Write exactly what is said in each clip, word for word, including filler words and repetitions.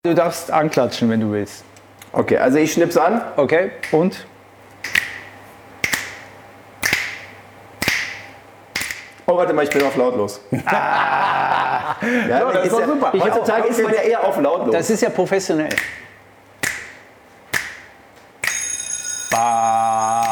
Du darfst anklatschen, wenn du willst. Okay, also ich schnipp's an. Okay, und? Oh, warte mal, ich bin auf lautlos. Ah. Ja, so, das ist doch ja, super. Heutzutage ist man ja eher auf lautlos. Das ist ja professionell. Ba,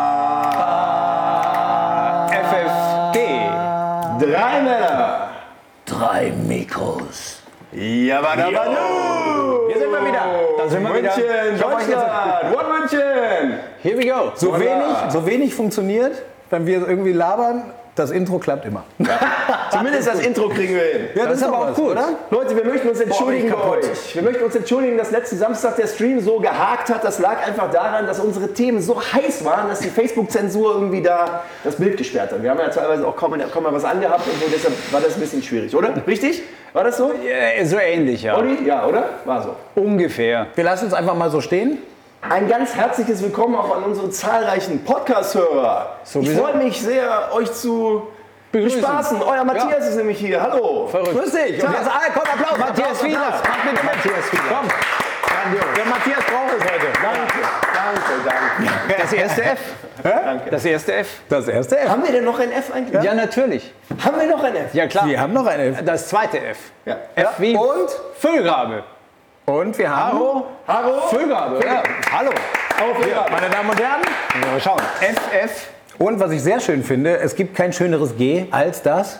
ba, F F G. Drei Männer. Drei Mikros. Ja, aber da war du. Hier sind wir wieder. Da sind wir München, wieder. Deutschland. One München. Here we go. So Voilà. wenig, so wenig funktioniert, wenn wir irgendwie labern, das Intro klappt immer. Zumindest das Intro kriegen wir hin. Ja, Das ist aber auch gut. oder? Leute, wir möchten uns entschuldigen Boah, bei bin ich euch. Wir möchten uns entschuldigen, dass letzten Samstag der Stream so gehakt hat. Das lag einfach daran, dass unsere Themen so heiß waren, dass die Facebook-Zensur irgendwie da das Bild gesperrt hat. Wir haben ja teilweise auch kaum, kaum mal was angehabt und so, deshalb war das ein bisschen schwierig, oder? Richtig? War das so? Ja, so ähnlich, ja. Olli? Ja, oder? War so. Ungefähr. Wir lassen es einfach mal so stehen. Ein ganz herzliches Willkommen auch an unsere zahlreichen Podcast-Hörer. Ich Sowieso. freue mich sehr, euch zu Begrüßen. bespaßen. Euer Matthias Ja. ist nämlich hier. Hallo. Verrückt. Grüß dich. Und jetzt alle, komm, Applaus. Matthias Applaus, Fiedler. Applaus. Mach bitte Matthias Fiedler. Komm. Der Matthias braucht es heute. Danke, danke, danke. Das erste F. danke. Das erste F. Das erste F. Haben wir denn noch ein F eigentlich? Ja, natürlich. Haben wir noch ein F? Ja, klar. Wir haben noch ein F. Das zweite F. Ja. F wie Und? Füllgrabe. Und wir haben... Haro. Hallo? Füllgrabe. Ja. Hallo. Auf Füllgrabe. Meine Damen und Herren. Mal schauen. F, F. Und was ich sehr schön finde, es gibt kein schöneres G als das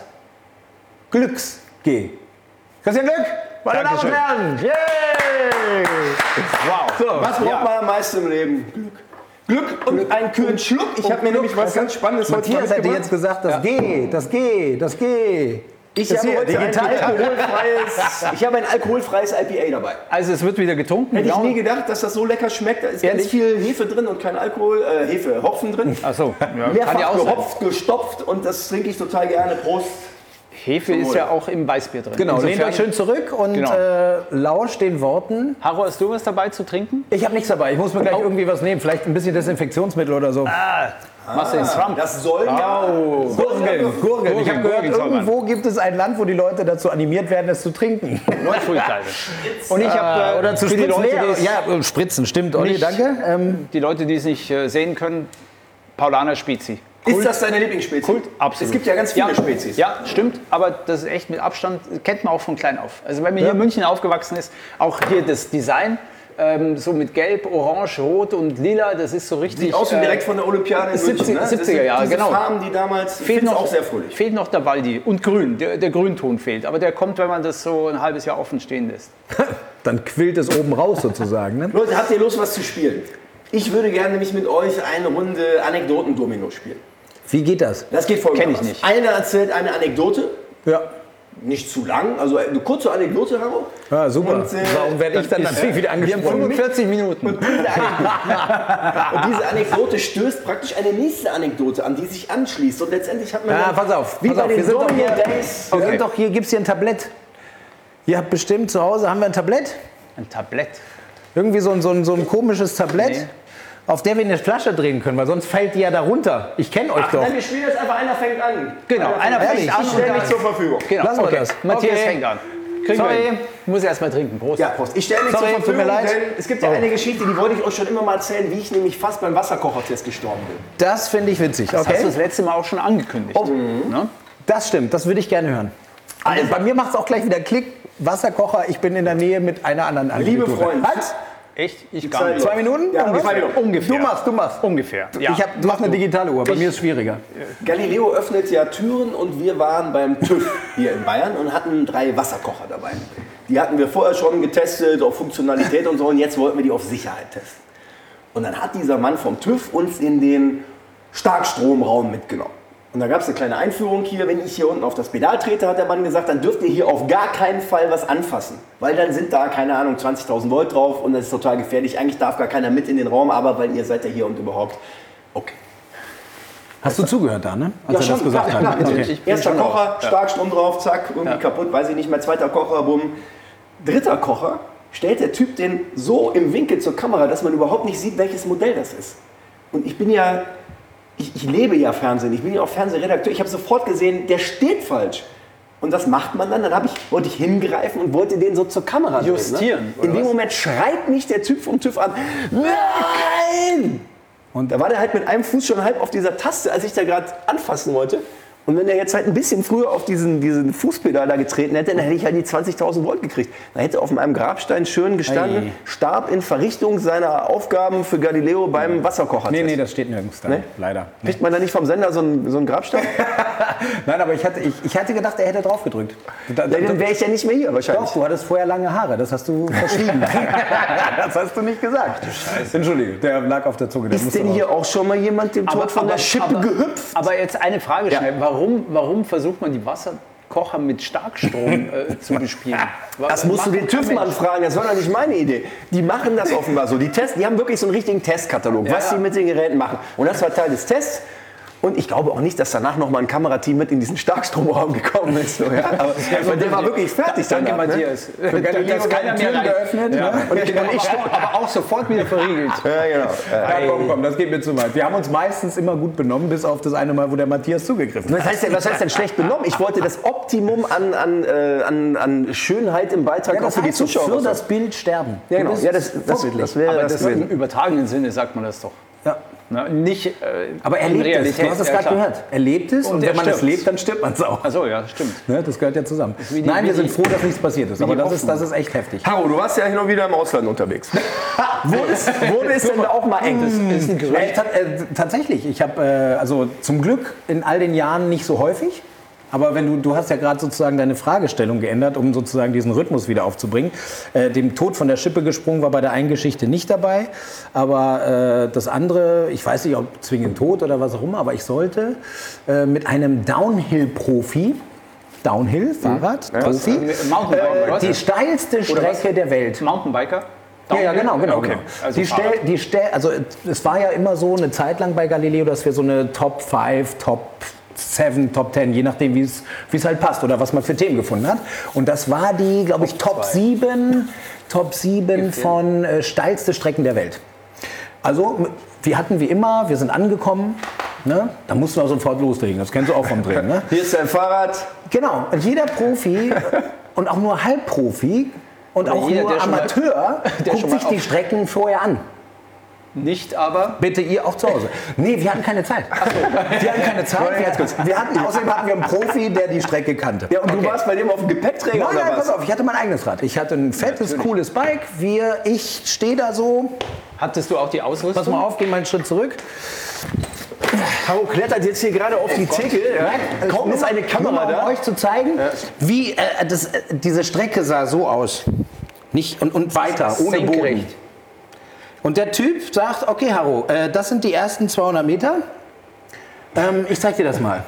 Glücks-G. Christian Glück, meine Damen und Dankeschön. Herren. Yay! Wow. So, Was braucht Ja. man am meisten im Leben? Glück. Glück und einen kühlen Schluck. Ich habe mir nämlich was ganz Spannendes heute Matthias hätte mitgebracht. jetzt gesagt, das G, das G, das G. Ich Das habe hier, heute digital. ein alkoholfreies, ich habe ein alkoholfreies I P A dabei. Also es wird wieder getrunken. Hätte ich genau. nie gedacht, dass das so lecker schmeckt. Da ist Ehrlich? ganz viel Hefe drin und kein Alkohol, äh, Hefe, Hopfen drin. Ach so. Ja, kann Mehrfach ja auch sein. gehopft, gestopft und das trinke ich total gerne. Prost. Hefe ist ja auch im Weißbier drin. Genau, lehnt Insofern- euch schön zurück und Genau. äh, lauscht den Worten. Haro, hast du was dabei zu trinken? Ich habe nichts dabei, ich muss mir gleich Oh. irgendwie was nehmen, vielleicht ein bisschen Desinfektionsmittel oder so. Machst du den Trump? Das soll ja... Gurgeln, Gurgeln. Gurgeln, Ich habe gehört, Gurgeln soll man. irgendwo gibt es ein Land, wo die Leute dazu animiert werden, es zu trinken. Neufrühkleide. Und ich habe, äh, Oder zu für die spritzen. Leute, die es, ja, äh, spritzen, stimmt, Olli, Nicht- danke. Ähm, die Leute, die es nicht äh, sehen können, Paulaner Spezi. Ist das deine Lieblingsspezies? Kult, absolut. Es gibt ja ganz viele ja, Spezies. Ja, stimmt, aber das ist echt mit Abstand, kennt man auch von klein auf. Also wenn man hier in München aufgewachsen ist, auch hier das Design, ähm, so mit Gelb, Orange, Rot und Lila, das ist so richtig... Sieht aus wie äh, direkt von der Olympiade in siebzig München. Ne? Das siebziger sind Jahre, diese genau. Farben, die damals... Ich Fehlt finde es noch, auch sehr fröhlich. fehlt noch der Waldi und Grün, der, der Grünton fehlt. Aber der kommt, wenn man das so ein halbes Jahr offen stehen lässt. dann quillt es oben raus sozusagen. Ne? Leute, habt ihr Lust, was zu spielen? Ich würde gerne nämlich mit euch eine Runde Anekdoten-Domino spielen. Wie geht das? Das geht folgendermaßen. Kenn ich nicht. Einer erzählt eine Anekdote, Ja, nicht zu lang, also eine kurze Anekdote, Haro. ja super. Und, äh, Warum werde ich dann natürlich wieder angesprochen? fünfundvierzig Minuten. Und diese Anekdote stößt praktisch eine nächste Anekdote an, die sich anschließt. Und letztendlich hat man Ja, dann, pass auf, wie pass bei auf, den wir sind doch Domino hier, Days. wir sind doch hier, gibt es hier ein Tablett? Ihr habt bestimmt zu Hause, haben wir ein Tablett? Ein Tablett. Irgendwie so ein, so ein, so ein komisches Tablett, Nee. auf der wir eine Flasche drehen können, weil sonst fällt die ja da runter. Ich kenne euch Ach, doch. nein, wir spielen jetzt einfach, einer fängt an. Genau, einer fängt fängt an. an Ich und stelle dann- mich zur Verfügung. Genau, Lassen wir okay. das. Matthias Okay. fängt an. Kriegen Sorry. wir hin. Ich muss erst mal trinken. Prost. Ja, Prost. Ich stelle mich Sorry, zur tut Verfügung, mir leid. denn es gibt ja Oh. eine Geschichte, die wollte ich euch schon immer mal erzählen, wie ich nämlich fast beim Wasserkochertest gestorben bin. Das finde ich witzig. Das hast du Okay. das letzte Mal auch schon angekündigt. Ne? Das stimmt, das würde ich gerne hören. Also bei mir macht es auch gleich wieder Klick. Wasserkocher, ich bin in der Nähe mit einer anderen Liebe Anekdote. Freunde. Halt! Echt? Ich Zeit gar nicht. Zwei Minuten? Ja, Ungefähr. zwei Minuten. Ungefähr. Du machst, du machst. Ungefähr. Ja. Ich hab, du machst eine digitale Uhr, bei Ich- mir ist es schwieriger. Galileo öffnet ja Türen und wir waren beim TÜV hier in Bayern und hatten drei Wasserkocher dabei. Die hatten wir vorher schon getestet auf Funktionalität und so und jetzt wollten wir die auf Sicherheit testen. Und dann hat dieser Mann vom TÜV uns in den Starkstromraum mitgenommen. Und da gab es eine kleine Einführung hier, wenn ich hier unten auf das Pedal trete, hat der Mann gesagt, dann dürft ihr hier auf gar keinen Fall was anfassen. Weil dann sind da, keine Ahnung, zwanzigtausend Volt drauf und das ist total gefährlich. Eigentlich darf gar keiner mit in den Raum, aber weil ihr seid ja hier und überhaupt. Okay. Hast du zugehört da, ne? Als er das gesagt klar, hat. klar, Okay. natürlich. Erster Kocher, Starkstrom drauf, zack, irgendwie kaputt, weiß ich nicht mehr. Zweiter Kocher, bumm. Dritter Kocher, stellt der Typ den so im Winkel zur Kamera, dass man überhaupt nicht sieht, welches Modell das ist. Und ich bin ja, ich, ich lebe ja Fernsehen, ich bin ja auch Fernsehredakteur. Ich habe sofort gesehen, der steht falsch. Und was macht man dann? Dann hab ich, wollte ich hingreifen und wollte den so zur Kamera justieren. Ne? In dem was? Moment schreit mich der Typ vom TÜV an, nein! Und da war der halt mit einem Fuß schon halb auf dieser Taste, als ich da gerade anfassen wollte. Und wenn er jetzt halt ein bisschen früher auf diesen, diesen Fußpedal da getreten hätte, dann hätte ich halt die zwanzigtausend Volt gekriegt. Dann hätte auf meinem Grabstein schön gestanden, Ei. starb in Verrichtung seiner Aufgaben für Galileo beim Wasserkocher. Nee, nee, das steht nirgends da, nee? leider. Nee. Kriegt man da nicht vom Sender so einen, so einen Grabstein? Nein, aber ich hatte, ich, ich hatte gedacht, er hätte drauf gedrückt. Da, da, dann wäre ich ja nicht mehr hier wahrscheinlich. Doch, du hattest vorher lange Haare, das hast du verschwiegen. Das hast du nicht gesagt. Scheiße. Entschuldige, der lag auf der Zunge. Der Ist denn hier auch schon mal jemand dem Tod von aber, der Schippe aber, gehüpft? Aber jetzt eine Frage schnell. Ja. Warum, warum versucht man die Wasserkocher mit Starkstrom äh, zu bespielen? Das musst du den TÜV-Mann fragen, das war doch nicht meine Idee. Die machen das offenbar so. Die, Test, die haben wirklich so einen richtigen Testkatalog, ja, was sie ja. mit den Geräten machen. Und das war Teil des Tests. Und ich glaube auch nicht, dass danach noch mal ein Kamerateam mit in diesen Starkstromraum gekommen ist. So, ja? Aber so der war wirklich fertig. Danke, danach, Matthias. Ne? Da ist keiner mehr rein. geöffnet. Ja. Und ich, und ich aber auch sofort wieder verriegelt. Ja, genau. Ja, komm, komm, das geht mir zu weit. Wir haben uns meistens immer gut benommen, bis auf das eine Mal, wo der Matthias zugegriffen hat. Was heißt denn, was heißt denn schlecht benommen? Ich wollte das Optimum an, an, äh, an, an Schönheit im Beitrag Ja, auch für die Zuschauer. für das Bild sterben. Ja, genau. Ja, das, das, das wäre Aber das das im übertragenen Sinne sagt man das doch. Ja. Na, nicht äh, Aber er in lebt es, Realität. du hast es Ja, gerade klar. gehört. Er lebt es und, Und wenn er man es stirbt. lebt, dann stirbt man es auch. Achso, ja, stimmt. Ne, das gehört ja zusammen. wie die- Nein, wie wir sind die- froh, dass nichts passiert ist. Aber die das ist, Hoffnung. das ist echt heftig. Haro, du warst ja hin und wieder im Ausland unterwegs. wurde, es, wurde es denn da auch mal eng? Das ist ein Gerücht. Äh, ta äh, tatsächlich, ich habe äh, also zum Glück in all den Jahren nicht so häufig. Aber wenn du, du hast ja gerade sozusagen deine Fragestellung geändert, um sozusagen diesen Rhythmus wieder aufzubringen. Äh, dem Tod von der Schippe gesprungen war bei der einen Geschichte nicht dabei. Aber äh, das andere, ich weiß nicht, ob zwingend tot oder was auch immer, aber ich sollte äh, mit einem Downhill-Profi, Downhill, Fahrrad, Was? Profi, Äh, Mountainbiker, äh, was? die steilste Strecke der Welt. Mountainbiker? Ja, ja, genau, genau. Okay. genau. Also die Fahrrad. Stell, die Stell, also es war ja immer so eine Zeit lang bei Galileo, dass wir so eine Top fünf, Top sieben, Top zehn, je nachdem, wie es wie es halt passt oder was man für Themen gefunden hat. Und das war die, glaube ich, Top sieben, Top sieben von äh, steilste Strecken der Welt. Also wir hatten wie immer, wir sind angekommen, ne? Da mussten wir sofort loslegen, das kennst du auch vom Drehen. Ne? Hier ist dein Fahrrad. Genau, und jeder Profi und auch nur Halbprofi und Oder auch jeder, nur der schon mal- Amateur der schon guckt mal sich die auf- Strecken vorher an. Nicht aber. Bitte ihr auch zu Hause. Nee, wir hatten keine Zeit. Wir hatten keine Zeit. Wir, wir hatten, außerdem hatten wir einen Profi, der die Strecke kannte. Ja, und du warst bei dem auf dem Gepäckträger Nein, oder nein, was? pass auf, ich hatte mein eigenes Rad. Ich hatte ein fettes, Natürlich. cooles Bike. Wir, ich stehe da so. Hattest du auch die Ausrüstung? Pass mal auf, geh mal einen Schritt zurück. Haro klettert jetzt hier gerade auf die Theke. Ja. Kaum ist eine Kamera Nur mal, da. um euch zu zeigen, wie äh, das, äh, diese Strecke sah so aus. Nicht, und, und weiter, ohne Boden. Senkrecht. Und der Typ sagt, okay, Haro, äh, das sind die ersten zweihundert Meter. Ähm, ich zeig dir das mal.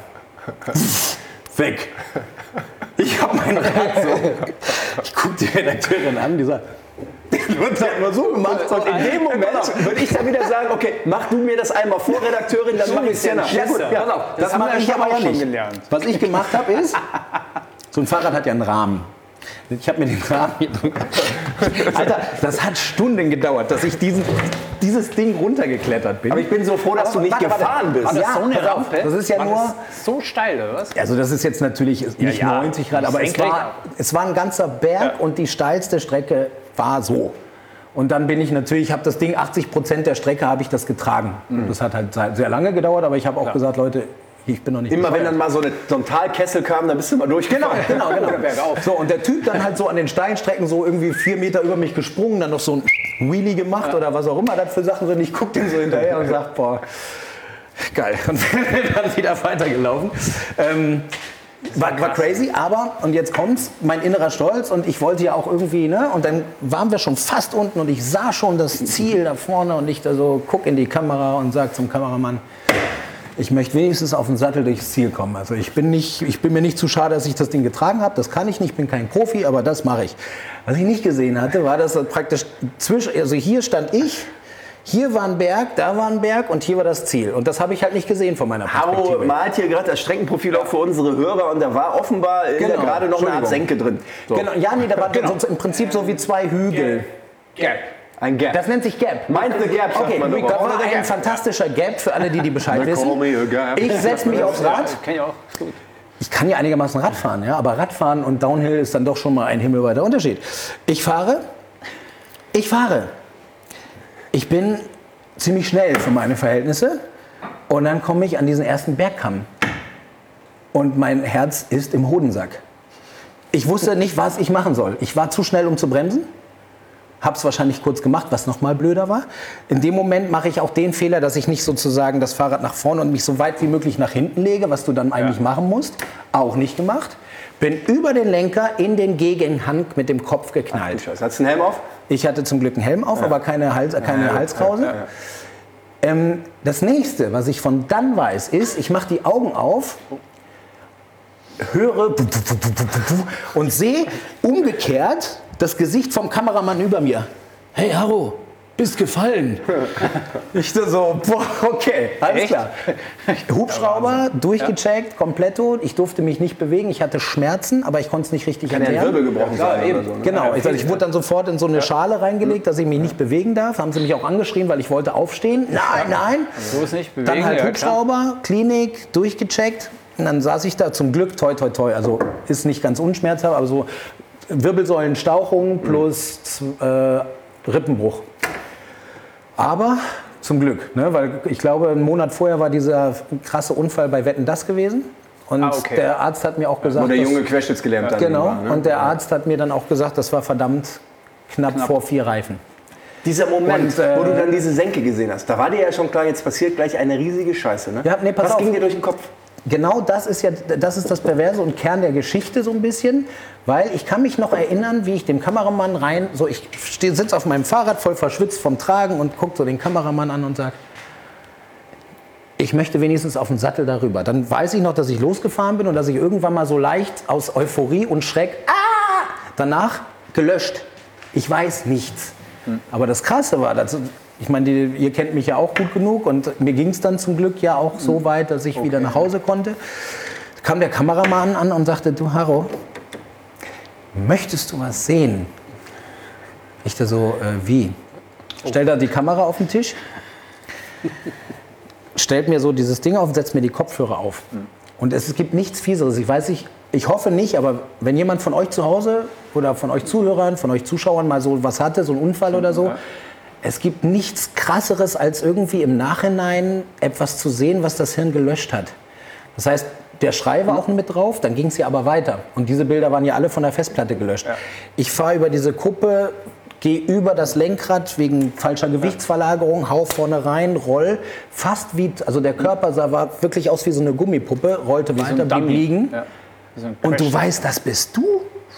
Weg. Ich hab mein Rad so. Ich guck die Redakteurin an, die sagt, der Lutz hat nur so gemacht. Und in dem Moment würde ich dann wieder sagen, okay, mach du mir das einmal vor, Redakteurin, dann mach ich es ja nach. Ja, gut, ja, pass auf, das, haben mache wir ich schon aber ja auch schon nicht. gelernt. Was ich gemacht habe ist, so ein Fahrrad hat ja einen Rahmen. Ich habe mir den Rahmen hier drüber. Alter, das hat Stunden gedauert, dass ich diesen, dieses Ding runtergeklettert bin. Aber ich bin so froh, dass du nicht Warte, warte. gefahren bist. War das Ja, so eine pass auf, Rampe? das ist ja War nur- das so steil, oder was? Also das ist jetzt natürlich nicht ja, neunzig Grad, aber es senkrecht. war, es war ein ganzer Berg und die steilste Strecke war so. Und dann bin ich natürlich, ich habe das Ding, achtzig Prozent der Strecke habe ich das getragen. Das hat halt sehr lange gedauert, aber ich habe auch gesagt, Leute, ich bin noch nicht Immer wenn bescheuert. dann mal so, eine, so ein Talkessel kam, dann bist du mal durchgefahren. Genau, genau, genau. bergauf. So, und der Typ dann halt so an den Steinstrecken so irgendwie vier Meter über mich gesprungen, dann noch so ein Wheelie gemacht oder was auch immer das für Sachen sind. Ich guck den so hinterher und sag, boah, geil. Und bin dann wieder weitergelaufen. Ähm, war, war crazy, aber, und jetzt kommt's, mein innerer Stolz und ich wollte ja auch irgendwie, ne, und dann waren wir schon fast unten und ich sah schon das Ziel da vorne und ich da so guck in die Kamera und sag zum Kameramann, ich möchte wenigstens auf den Sattel durchs Ziel kommen. Also ich bin, nicht, ich bin mir nicht zu schade, dass ich das Ding getragen habe. Das kann ich nicht, ich bin kein Profi, aber das mache ich. Was ich nicht gesehen hatte, war, dass das praktisch zwischen, also hier stand ich, hier war ein Berg, da war ein Berg und hier war das Ziel. Und das habe ich halt nicht gesehen von meiner Haro Perspektive. malt hier gerade das Streckenprofil auch für unsere Hörer und da war offenbar in der Genau, gerade noch eine Art Senke drin. So. Genau, ja, nee, da waren so im Prinzip so wie zwei Hügel. Gap. Ein Gap. Das nennt sich Gap. Mind the Gap, sagt Okay, man das doch auch. war ein fantastischer Gap für alle, die die Bescheid They call wissen. me a gap. Ich setze mich aufs Rad. Kenn ich auch. Ist gut. ich kann ja einigermaßen Radfahren, ja, aber Radfahren und Downhill ist dann doch schon mal ein himmelweiter Unterschied. Ich fahre, ich fahre. Ich bin ziemlich schnell für meine Verhältnisse und dann komme ich an diesen ersten Bergkamm und mein Herz ist im Hodensack. Ich wusste nicht, was ich machen soll. Ich war zu schnell, um zu bremsen. Habe es wahrscheinlich kurz gemacht, was noch mal blöder war. In dem Moment mache ich auch den Fehler, dass ich nicht sozusagen das Fahrrad nach vorne und mich so weit wie möglich nach hinten lege, was du dann eigentlich ja. machen musst. Auch nicht gemacht. Bin über den Lenker in den Gegenhang mit dem Kopf geknallt. Ach, hattest du einen Helm auf? Ich hatte zum Glück einen Helm auf, ja. aber keine, Hals, keine ja, Halskrause. Ja, ja, ja. Ähm, das nächste, was ich von dann weiß, ist, ich mache die Augen auf, höre und sehe umgekehrt das Gesicht vom Kameramann über mir. Hey Harro, bist gefallen. Ich so, boah, okay, alles Echt? klar. Hubschrauber, durchgecheckt, kompletto. Ich durfte mich nicht bewegen, ich hatte Schmerzen, aber ich konnte es nicht richtig Kann erklären. Kann der Wirbel gebrochen sein ja, oder so, ne? Genau, ich, ich wurde dann sofort in so eine Schale reingelegt, dass ich mich nicht bewegen darf. Haben sie mich auch angeschrien, weil ich wollte aufstehen. Nein, nein. So ist nicht bewegen. Dann halt ja, Hubschrauber, klar. Klinik, durchgecheckt. Und dann saß ich da, zum Glück, toi, toi, toi, also ist nicht ganz unschmerzhaft, aber so Wirbelsäulenstauchung plus äh, Rippenbruch. Aber zum Glück, ne? Weil ich glaube, einen Monat vorher war dieser krasse Unfall bei Wetten, das gewesen. Und ah, okay. der Arzt hat mir auch gesagt, wo der junge querschnittsgelähmt dann genau. war, ne? Und der Arzt hat mir dann auch gesagt, das war verdammt knapp, knapp. vor vier Reifen. Dieser Moment, und, äh, wo du dann diese Senke gesehen hast, da war dir ja schon klar, jetzt passiert gleich eine riesige Scheiße. Ne? Ja, nee, pass Was auf. ging dir durch den Kopf? Genau das ist ja das, ist das Perverse und Kern der Geschichte so ein bisschen, weil ich kann mich noch erinnern, wie ich dem Kameramann rein, so ich sitze auf meinem Fahrrad voll verschwitzt vom Tragen und gucke so den Kameramann an und sage, ich möchte wenigstens auf den Sattel darüber. Dann weiß ich noch, dass ich losgefahren bin und dass ich irgendwann mal so leicht aus Euphorie und Schreck, ah, danach gelöscht. Ich weiß nichts. Hm. Aber das Krasse war, dass, ich meine, die, ihr kennt mich ja auch gut genug und mir ging es dann zum Glück ja auch so weit, dass ich okay. wieder nach Hause konnte. Da kam der Kameramann an und sagte, du Harro, möchtest du was sehen? Ich da so, äh, wie? Stellt da die Kamera auf den Tisch, stellt mir so dieses Ding auf und setzt mir die Kopfhörer auf. Und es gibt nichts Fieseres. Ich weiß nicht, ich hoffe nicht, aber wenn jemand von euch zu Hause oder von euch Zuhörern, von euch Zuschauern mal so was hatte, so einen Unfall oder so, es gibt nichts Krasseres, als irgendwie im Nachhinein etwas zu sehen, was das Hirn gelöscht hat. Das heißt, der Schrei war auch mit drauf, dann ging es ja aber weiter. Und diese Bilder waren ja alle von der Festplatte gelöscht. Ja. Ich fahre über diese Kuppe, gehe über das Lenkrad wegen falscher Gewichtsverlagerung, hau vorne rein, roll, fast wie, also der Körper sah war wirklich aus wie so eine Gummipuppe, rollte wie weiter, so blieb liegen. Ja. So und du weißt, das bist du.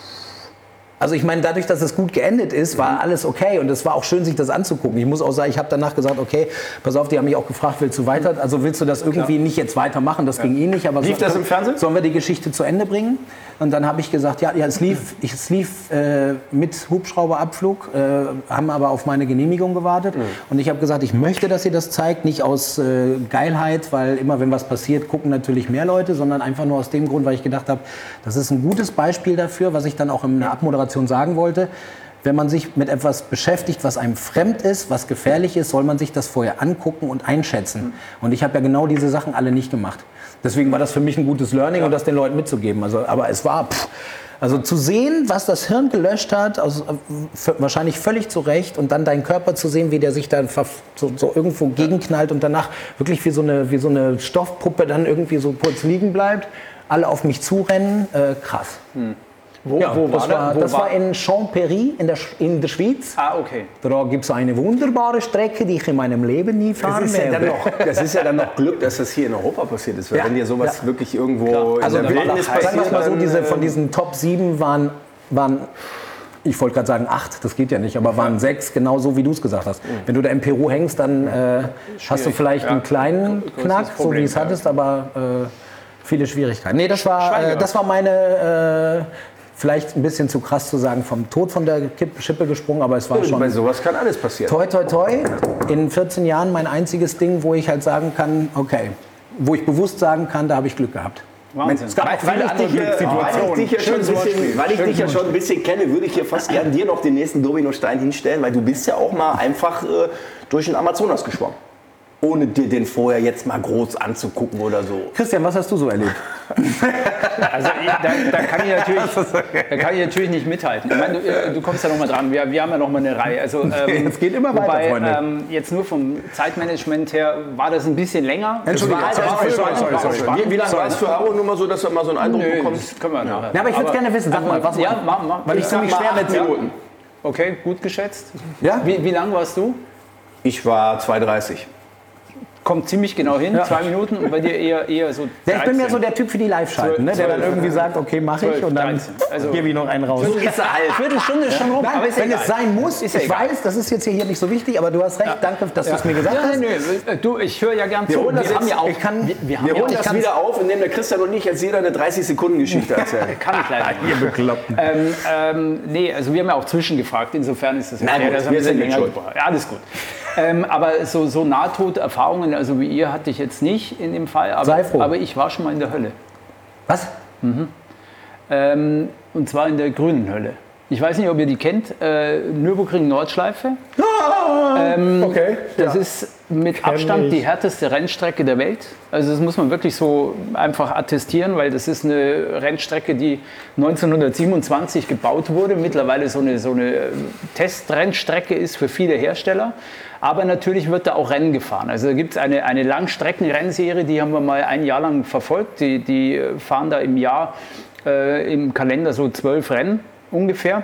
Also ich meine, dadurch, dass es gut geendet ist, war alles okay und es war auch schön, sich das anzugucken. Ich muss auch sagen, ich habe danach gesagt, okay, pass auf, die haben mich auch gefragt, willst du weiter? Also willst du das irgendwie Klar. nicht jetzt weitermachen? Das ja. ging eh nicht. Aber lief so, das im Fernsehen? Sollen wir die Geschichte zu Ende bringen? Und dann habe ich gesagt, ja, ja es lief, ich, es lief äh, mit Hubschrauberabflug, äh, haben aber auf meine Genehmigung gewartet. Mhm. Und ich habe gesagt, ich möchte, dass ihr das zeigt, nicht aus äh, Geilheit, weil immer, wenn was passiert, gucken natürlich mehr Leute, sondern einfach nur aus dem Grund, weil ich gedacht habe, das ist ein gutes Beispiel dafür, was ich dann auch in der Abmoderation sagen wollte. Wenn man sich mit etwas beschäftigt, was einem fremd ist, was gefährlich ist, soll man sich das vorher angucken und einschätzen. Mhm. Und ich habe ja genau diese Sachen alle nicht gemacht. Deswegen war das für mich ein gutes Learning ja. und das den Leuten mitzugeben. Also, aber es war, pff, also zu sehen, was das Hirn gelöscht hat, also, wahrscheinlich völlig zu Recht, und dann deinen Körper zu sehen, wie der sich dann so, so irgendwo gegenknallt und danach wirklich wie so eine, wie so eine Stoffpuppe dann irgendwie so kurz liegen bleibt, alle auf mich zurennen, äh, krass. Hm. Wo, ja, wo das, war, war, wo das war, war in Chambéry in der, in der Schweiz. Ah, okay. Da gibt es eine wunderbare Strecke, die ich in meinem Leben nie fahren das ist werde. Ja dann noch, das ist ja dann noch Glück, dass das hier in Europa passiert ist. Weil ja. wenn dir sowas ja. wirklich irgendwo Klar. also in der Wildnis passiert, sagen wir mal so, diese, von diesen Top sieben waren, waren ich wollte gerade sagen acht, das geht ja nicht, aber waren sechs, genau so wie du es gesagt hast. Mhm. Wenn du da im Peru hängst, dann äh, hast du vielleicht ja. einen kleinen Knack, so wie es hattest, aber äh, viele Schwierigkeiten. Nee, das war, äh, das war meine... Äh, Vielleicht ein bisschen zu krass zu sagen, vom Tod von der Schippe gesprungen, aber es war schon... Bei sowas kann alles passieren. Toi, toi, toi. In vierzehn Jahren mein einziges Ding, wo ich halt sagen kann, okay, wo ich bewusst sagen kann, da habe ich Glück gehabt. Wahnsinn. Es gab auch viele andere Glückssituationen. Weil ich dich ja schon ein bisschen, weil ich dich ja schon ein bisschen kenne, würde ich hier fast gerne dir noch den nächsten Dominostein hinstellen, weil du bist ja auch mal einfach äh, durch den Amazonas geschwommen. Ohne dir den vorher jetzt mal groß anzugucken oder so. Christian, was hast du so erlebt? Also ich, da, da, kann ich natürlich, da kann ich natürlich nicht mithalten. Ich meine, du, du kommst ja noch mal dran. Wir, wir haben ja noch mal eine Reihe. Also, ähm, es geht immer wobei, weiter, Freunde. Ähm, jetzt nur vom Zeitmanagement her war das ein bisschen länger. Entschuldigung, das war, sorry, das war, sorry, sorry, war sorry. spannend. Wie, wie lange war es für Haro nur mal so, dass er mal so einen Eindruck Nö, bekommt? das können wir nachher. Ja, aber ich würde gerne wissen, sag mal, was ja, mach, mach. Weil ich sag ziemlich mal schwer acht mit Minuten. Okay, gut geschätzt. Ja? Wie, wie lang warst du? Ich war zwei dreißig. Kommt ziemlich genau hin, Ja. zwei Minuten und bei dir eher, eher so Ja, ich bin mehr dreizehn. so der Typ für die Live-Schalten, ne? der dann irgendwie sagt, okay, mach ich zwölf, und dann dreizehn. Also- gebe ich noch einen raus. Ist er alt. Viertelstunde ist schon rum, Nein, aber ist wenn egal. es sein muss, Ist ja ich egal. weiß, das ist jetzt hier nicht so wichtig, aber du hast recht, danke, dass du es mir gesagt Ja, hast. nee, nee, du, ich höre ja gern zu. holen das Wir haben jetzt- ja auch, ich kann- wir, wir haben Wir ja holen auch, das kann's- wieder auf, indem der Christian und ich jetzt jeder eine dreißig-Sekunden-Geschichte erzählen. kann ich leider nicht. Ihr Bekloppten. Ähm, ähm, nee, also wir haben ja auch zwischengefragt, insofern ist das Na gut, das wir haben sind länger schuld. gebraucht. Ja, alles gut. Ähm, aber so, so Nahtoderfahrungen, also wie ihr, hatte ich jetzt nicht in dem Fall, aber, Sei froh. aber ich war schon mal in der Hölle. Was? Ähm, und zwar in der grünen Hölle. Ich weiß nicht, ob ihr die kennt, äh, Nürburgring Nordschleife. Ähm, Okay. Das ist mit Abstand ich. die härteste Rennstrecke der Welt. Also das muss man wirklich so einfach attestieren, weil das ist eine Rennstrecke, die neunzehnhundertsiebenundzwanzig gebaut wurde. Mittlerweile so eine, so eine Testrennstrecke ist für viele Hersteller. Aber natürlich wird da auch Rennen gefahren. Also da gibt es eine, eine Langstreckenrennserie, die haben wir mal ein Jahr lang verfolgt. Die, die fahren da im Jahr äh, im Kalender so zwölf Rennen ungefähr.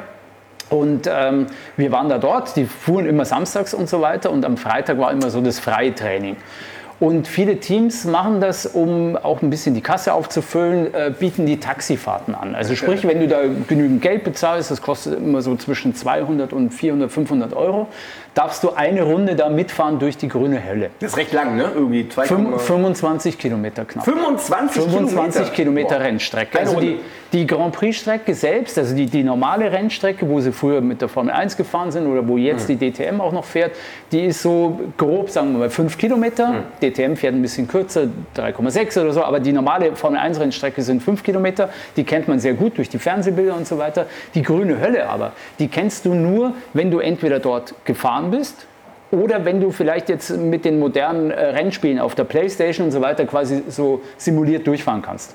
Und ähm, wir waren da dort, die fuhren immer samstags und so weiter und am Freitag war immer so das Freitraining. Und viele Teams machen das, um auch ein bisschen die Kasse aufzufüllen, äh, bieten die Taxifahrten an. Also sprich, wenn du da genügend Geld bezahlst, das kostet immer so zwischen zweihundert und vierhundert, fünfhundert Euro, darfst du eine Runde da mitfahren durch die grüne Hölle. Das ist recht lang, ne? Irgendwie zwei Fünf- fünfundzwanzig Kilometer knapp. fünfundzwanzig, fünfundzwanzig Kilometer Boah. Rennstrecke. Eine Also die, Runde. die Grand Prix-Strecke selbst, also die, die normale Rennstrecke, wo sie früher mit der Formel eins gefahren sind oder wo jetzt die D T M auch noch fährt, die ist so grob, sagen wir mal, fünf Kilometer. D T M fährt ein bisschen kürzer, drei Komma sechs oder so, aber die normale Formel eins Rennstrecke sind fünf Kilometer. Die kennt man sehr gut durch die Fernsehbilder und so weiter. Die grüne Hölle aber, die kennst du nur, wenn du entweder dort gefahren bist, oder wenn du vielleicht jetzt mit den modernen äh, Rennspielen auf der Playstation und so weiter quasi so simuliert durchfahren kannst.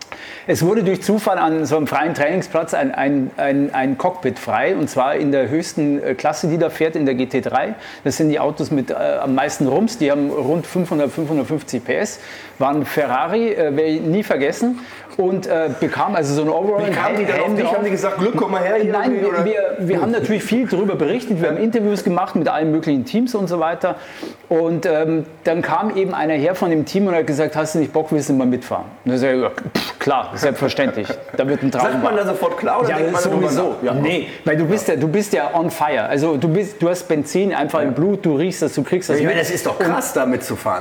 Es wurde durch Zufall an so einem freien Trainingsplatz ein, ein, ein, ein Cockpit frei, und zwar in der höchsten äh, Klasse, die da fährt, in der G T drei. Das sind die Autos mit äh, am meisten Rums, die haben rund fünfhundert, fünfhundertfünfzig P S, waren Ferrari, äh, werde ich nie vergessen, und äh, bekam also so ein Overall. Wie kamen die dann auf dich? Haben die gesagt, Glück, komm mal her hier? Nein, irgendwie, oder? wir, wir, wir haben natürlich viel darüber berichtet, wir haben Interviews gemacht mit allen möglichen Teams und so weiter. Und ähm, dann kam eben einer her von dem Team und hat gesagt, hast du nicht Bock, willst du mal mitfahren? Und dann sag ich, ja, pff, klar, selbstverständlich, da wird ein Traum. Sagt man da sofort klar oder Ja, denkt man darüber sowieso. nach? Ja. Nee, weil du bist, ja, du bist ja on fire. Also du, bist, du hast Benzin einfach im Blut, du riechst das, du kriegst das Ich meine, mit. das ist doch krass, da mitzufahren.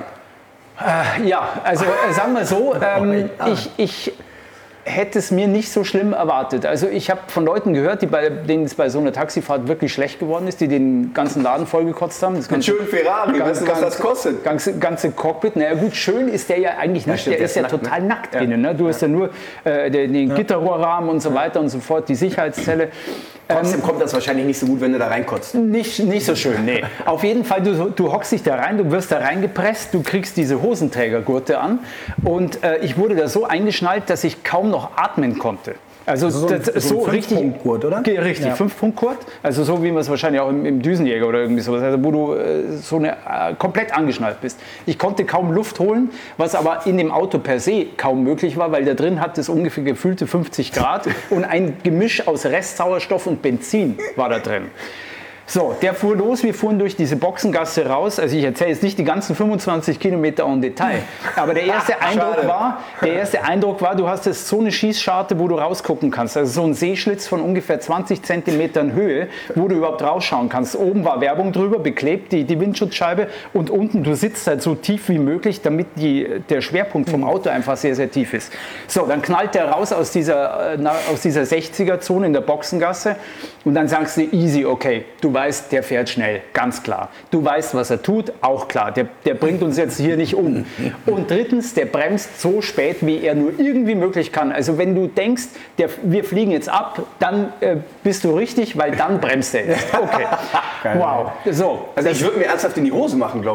Ja, also äh, sagen wir so, ähm, ich, ich hätte es mir nicht so schlimm erwartet. Also ich habe von Leuten gehört, die bei, denen es bei so einer Taxifahrt wirklich schlecht geworden ist, die den ganzen Laden vollgekotzt haben. Das Einen ganze, schönen Ferrari, weißt du, was das kostet? ganze, ganze Cockpit. Naja gut, schön ist der ja eigentlich nicht, stimmt, der der ist ja ist nackt, total ne? nackt innen. Ne? Du hast ja nur äh, den, den Gitterrohrrahmen und so weiter und so fort, die Sicherheitszelle. Trotzdem kommt das wahrscheinlich nicht so gut, wenn du da reinkotzt. Nicht, nicht so schön, nee. Auf jeden Fall, du, du hockst dich da rein, du wirst da reingepresst, du kriegst diese Hosenträgergurte an, und äh, ich wurde da so eingeschnallt, dass ich kaum noch atmen konnte. Also so ein- das ist so so ein richtig, Fünf-Punkt-Gurt, oder? Ge- Richtig, Ja. Fünf-Punkt-Gurt. Also so wie man es wahrscheinlich auch im, im Düsenjäger oder irgendwie sowas, also wo du äh, so eine, äh, komplett angeschnallt bist. Ich konnte kaum Luft holen, was aber in dem Auto per se kaum möglich war, weil da drin hat es ungefähr gefühlte fünfzig Grad und ein Gemisch aus Restsauerstoff und Benzin war da drin. So, der fuhr los, wir fuhren durch diese Boxengasse raus. Also ich erzähle jetzt nicht die ganzen fünfundzwanzig Kilometer en Detail, aber der erste Eindruck Schade. war, der erste Eindruck war, du hast jetzt so eine Schießscharte, wo du rausgucken kannst. Also so ein Seeschlitz von ungefähr zwanzig Zentimetern Höhe, wo du überhaupt rausschauen kannst. Oben war Werbung drüber, beklebt die, die Windschutzscheibe, und unten, du sitzt halt so tief wie möglich, damit die, der Schwerpunkt vom Auto einfach sehr, sehr tief ist. So, dann knallt der raus aus dieser, äh, na, aus dieser sechziger-Zone in der Boxengasse, und dann sagst du, easy, okay, du weißt, der fährt schnell, ganz klar. Du weißt, was er tut, auch klar. Der, der bringt uns jetzt hier nicht um. Und drittens, der bremst so spät, wie er nur irgendwie möglich kann. Also wenn du denkst, der, wir fliegen jetzt ab, dann äh, bist du richtig, weil dann bremst er jetzt. Okay. Wow. So. Also ich würde mir ernsthaft in die Hose machen, glaube ich.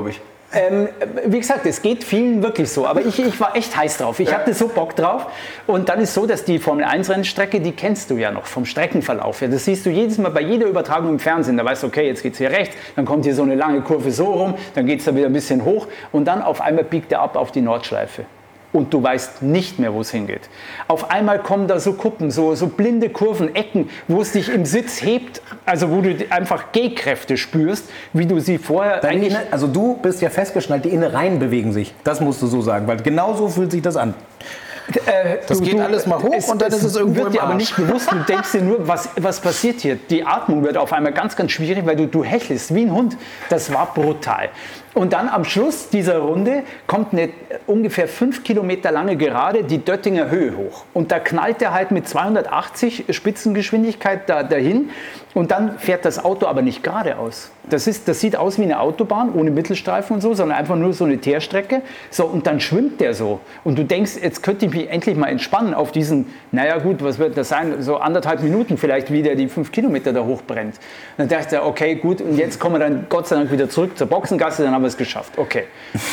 Ähm, wie gesagt, es geht vielen wirklich so, aber ich, ich war echt heiß drauf. Ich Ja. hatte so Bock drauf. Und dann ist so, dass die Formel eins Rennstrecke, die kennst du ja noch vom Streckenverlauf her. Das siehst du jedes Mal bei jeder Übertragung im Fernsehen. Da weißt du, okay, jetzt geht es hier rechts, dann kommt hier so eine lange Kurve so rum, dann geht es da wieder ein bisschen hoch und dann auf einmal biegt er ab auf die Nordschleife. Und du weißt nicht mehr, wo es hingeht. Auf einmal kommen da so Kuppen, so, so blinde Kurven, Ecken, wo es dich im Sitz hebt, also wo du einfach G-Kräfte spürst, wie du sie vorher Deine eigentlich... Inne, also du bist ja festgeschnallt, die Innereien bewegen sich. Das musst du so sagen, weil genau so fühlt sich das an. Äh, Das du, geht du, alles mal hoch es, und dann ist es irgendwo wird im dir aber Arsch. nicht bewusst. Du denkst dir nur, was, was passiert hier? Die Atmung wird auf einmal ganz, ganz schwierig, weil du, du hechelst wie ein Hund. Das war brutal. Und dann am Schluss dieser Runde kommt eine ungefähr fünf Kilometer lange Gerade die Döttinger Höhe hoch. Und da knallt er halt mit zweihundertachtzig Spitzengeschwindigkeit da, dahin. Und dann fährt das Auto aber nicht geradeaus. Das, ist, das sieht aus wie eine Autobahn ohne Mittelstreifen und so, sondern einfach nur so eine Teerstrecke. So, und dann schwimmt der so. Und du denkst, jetzt könnte ich mich endlich mal entspannen auf diesen, naja gut, was wird das sein, so anderthalb Minuten vielleicht, wie der die fünf Kilometer da hochbrennt. Und dann dachte ich, okay, gut, und jetzt kommen wir dann Gott sei Dank wieder zurück zur Boxengasse, dann haben wir es geschafft. Okay.